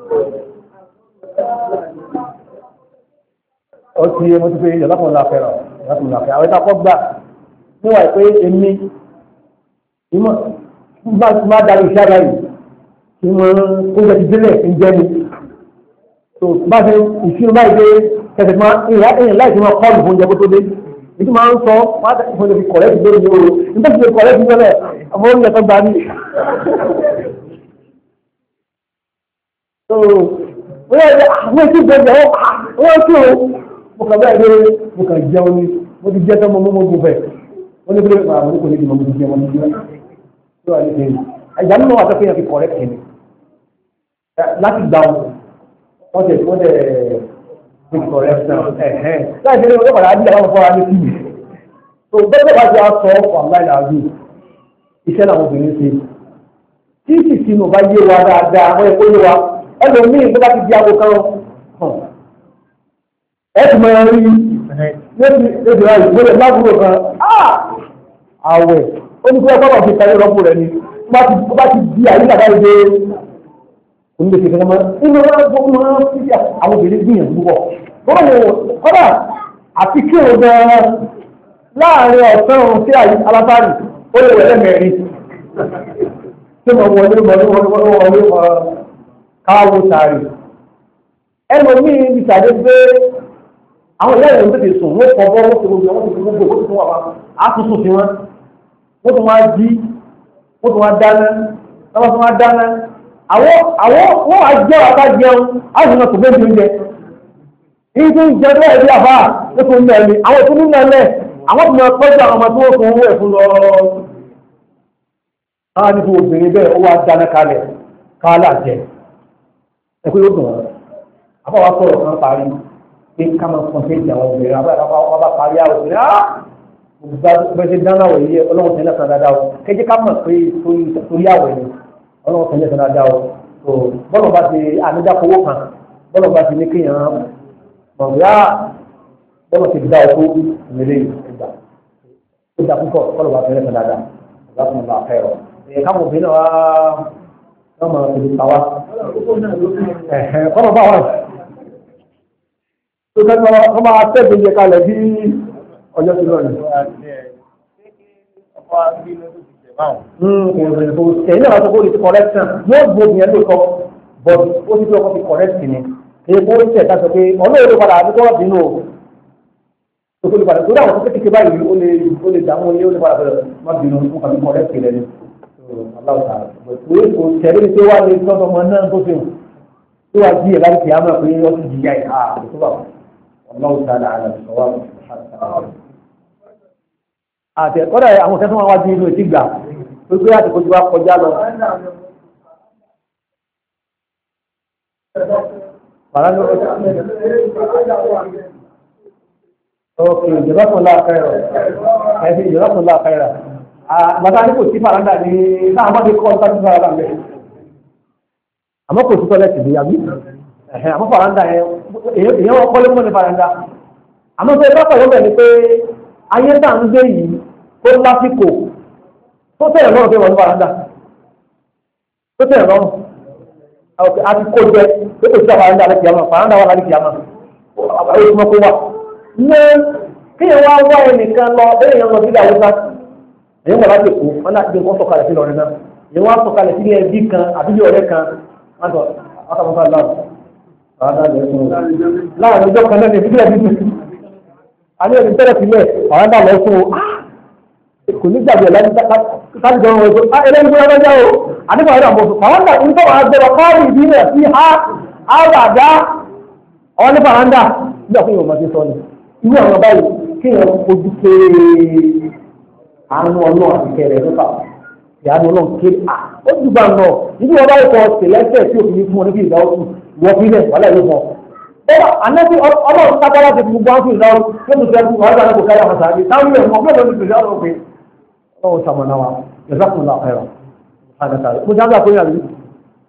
ó ti yẹ mo ti pé ìlàkùnrin àfẹ́ràn àwọn ìtakọ́gbà níwà pé èmi ìmọ̀ bá ti máa darí iṣẹ́ ara yìí kí wọ́n ó jẹ́ ti délẹ̀ ń jẹ́ ni tó bá ṣe ìṣirò báyìí pé kẹsẹ̀ máa ìyá èèyàn láì fi máa kọ́ọ̀lù fún oúnjẹ kó tó dé ìdí máa ń sọ wọ́n á fún ẹbí kọ̀rẹ́ ti lórí ooro nígbà tí kọ̀rẹ́ ti lọ́lẹ̀ ọmọ oúnjẹ tó gba ní. wọ́n yẹ àwọn ètò ìgbẹ́jọ wọ́n tí o mo kàn bẹ́ẹ̀ dé mo kàn jẹun ni mo ti jẹ́ tán mo mú mo gùn fẹ̀ wọ́n ní bílẹ̀ àwọn oníkò ní ìmọ̀ mo ti jẹun mo ti jẹun tó wà ní ìdíyẹn ìjà nínú wa sọ́kè yẹn fi kọ̀rẹ́ kẹ́ni láti gbà wọ́n tẹ̀ wọ́n tẹ̀ fi kọ̀rẹ́ ẹ̀hẹ́n láti ṣe ní ọjọ́ padà ájíjà láwọn fọ́ra ní kíyì tó bẹ́ẹ̀ bá ti wá sọ ọ̀pọ̀ àmì láìláàdù iṣẹ́ làwọn obìnrin ṣe tí sì sínú bá yé wa dáadáa wọ́n yẹ kó yé wa ẹlòmíì tó bá ti di aago kan hàn ẹ ti máa rí lébi lébi ra ìgbélé lábúrò kan àwẹ̀ ó ní kí wọ́n bá fi kárí rọ́pò rẹ̀ ni ó bá ti di àyíká báyìí dé onílé kékeré máa nínú wọn gbogbo máa ń fi àwọn obìnrin gbìyànjú púpọ̀ wọ́n ní kọ́dà àti kí o gan láàrin ọ̀sán ohun sí alábárì ó lè wẹ̀lẹ́ mẹ́rin tí mo wọlé wọlé wọlé wọlé káwọ́ sáré ẹnu mi ń sàdé pé àwọn ìyá ìwọ̀n tètè sùn wọ́n kọ́ bọ́ wọ́n ti gbogbo wọ́n ti gbogbo wọ́n ti fún wa àtúntò sí wọn wọ́n tún wá jí wọ́n tún wá dáná wọ́n tún wá dáná àwọn àwọn wọ́n wá jẹ́ wàtá jẹun á sì máa kò gbé oúnjẹ èyí tó ń jẹ tó ẹbí àbá ó tún ń lẹ́ẹ̀mí àwọn tó ń lẹ́ẹ̀mẹ́ àwọn tó máa pẹ́jọ àwọn ọmọ tó wọ́n fún owó ẹ̀ fún lọ àwọn àti fún obìnrin bẹ́ẹ̀ ó wá dáná kalẹ̀ káálà jẹ ẹ pé ó dùn wọn àbá wa sọ̀rọ̀ kan parí pé ká máa fọ́n sí ìjà àwọn obìnrin àbá wọn bá parí àwọn obìnrin á gbèsè dáná wọ̀ yìí ọlọ́run tẹ̀lé kan dáadáa o kéjì ká mọ̀ pé torí àwẹ̀ ni ọlọ́run tẹ̀lé kan dáadáa o tó bọ́lọ̀ bá ti ànídàkọ̀wọ́ kan bọ́lọ̀ bá ti ní kéèyàn mọ̀ bí á bọ́lọ̀ ti dá ọkọ̀ ìrẹ̀lẹ̀ ìgbà ó dá púpọ̀ bọ́lọ̀ bá tẹ̀lé kan dáadáa láti mọ̀ bá fẹ́ ọ. ẹ̀ káwọn obìnrin náà wá wọ́n máa tẹ̀lé pa wá. bọ́lọ̀ bá wà tó kẹ́kọ̀ọ́ wọ́n máa tẹ̀lé kalẹ̀ bí ọjọ́ tí lọ ní. Ẹ̀yìn náà tó kó lè ti correction yóò gbó obìnrin tó kọ́ but ó ti fi ọkọ̀ fi correct ni. Èyí kó ń tẹ̀ ká sọ pé ọ̀nà èrò padà àbí tọ́wọ́ bínú o. Tó tó lè padà tó dáwọn tó kékeré báyìí ó lè ó lè dààmú ilé ó lè padà bẹ̀rẹ̀ má bínú fún kàbí correct rẹ̀ ni. Aláwọ̀ ta pé kò tẹ̀lé ní pé wá lè tọ́jú ọmọ náà tó fi hàn. Tó wá jí ẹ̀ láti fi àmọ́ pé ó ti jìyà ẹ̀ ha tó bá wọn. Aláwọ̀ ta là àlà sọ wá àti ẹ̀kọ́dà àwọn òṣèlú wọn wá di inú ìtìgbà tó gbé àti kojú wa kọjá lọ. ok ìjọba tó ńlá àkàrà ẹ̀sìn ìjọba tó ńlá àkàrà bàtà ní kò sí faranda ní náà wọ́n ti kọ́ ọ́n sáájú faranda mẹ́ àmọ́ kò sí tọ́lẹ̀tì ní àbí àmọ́ faranda yẹn èèyàn wọ́n kọ́lé mọ́ ní faranda àmọ́ sọ ìbá pẹ̀lú bẹ̀ ni pé ayé tá ń gbé yìí tó lásìkò tó tẹ̀yẹ̀ lọ́rùn pé wọ́n ní faranda tó tẹ̀yẹ̀ lọ́rùn àti kó jẹ pé kò sí faranda alẹ́ kìámà faranda wà lálẹ́ kìámà àwọn ìtumọ̀ kó wà. ní kíyàn wá wá ẹnìkan lọ bẹ́ẹ̀ yẹn lọ sí àwùjá èyí wà láti kú wọn náà gbé wọn sọ̀kalẹ̀ sí lọrin náà èyí wọn sọ̀kalẹ̀ sí ẹbí kan àbílẹ̀ ọ̀rẹ́ kan wọn sọ àtàwọn láàrú faranda lẹ fún un láàrin ọjọ́ kan náà ní ìbílẹ̀ bíbí alẹ́ ẹni tẹ́lẹ̀ sílẹ̀ faranda lọ fún un kò ní gbàgbé láti láti jọ wọn sọ ẹlẹ́ni tó yára o àdìgbò àdìgbò àmọ́ sọ faranda ń tọ́ wọn agbẹ́rọ káàrí ìbílẹ̀ sí ha àwàdá ọ ní faranda nígbà fún ìwọ̀n ti sọ ni irú àwọn báyìí kí èèyàn fojú kéré àánú ọlọ́run àti kẹrẹ nípa ìyáàánú ọlọ́run kéré à ó ti gbà náà níbi wọn báyìí kọ tẹlẹsẹ tí òfin fún ọ níbi ìdáwó wọ fílẹ̀ wàhálà ìlú mọ. ó ànábì ọlọ́run sábà láti fi gbogbo àwọn ìdáwó tó ti fẹ́ fún wàhálà kò káyà wọn sáré táwọn ilé ẹ̀mọ́ mẹ́lòó ní pèsè ọlọ́run pé ọlọ́run sàmọ̀nà wa ìrẹ́sàkùnrin àpẹẹrẹ mo jáde àpẹẹrẹ àbí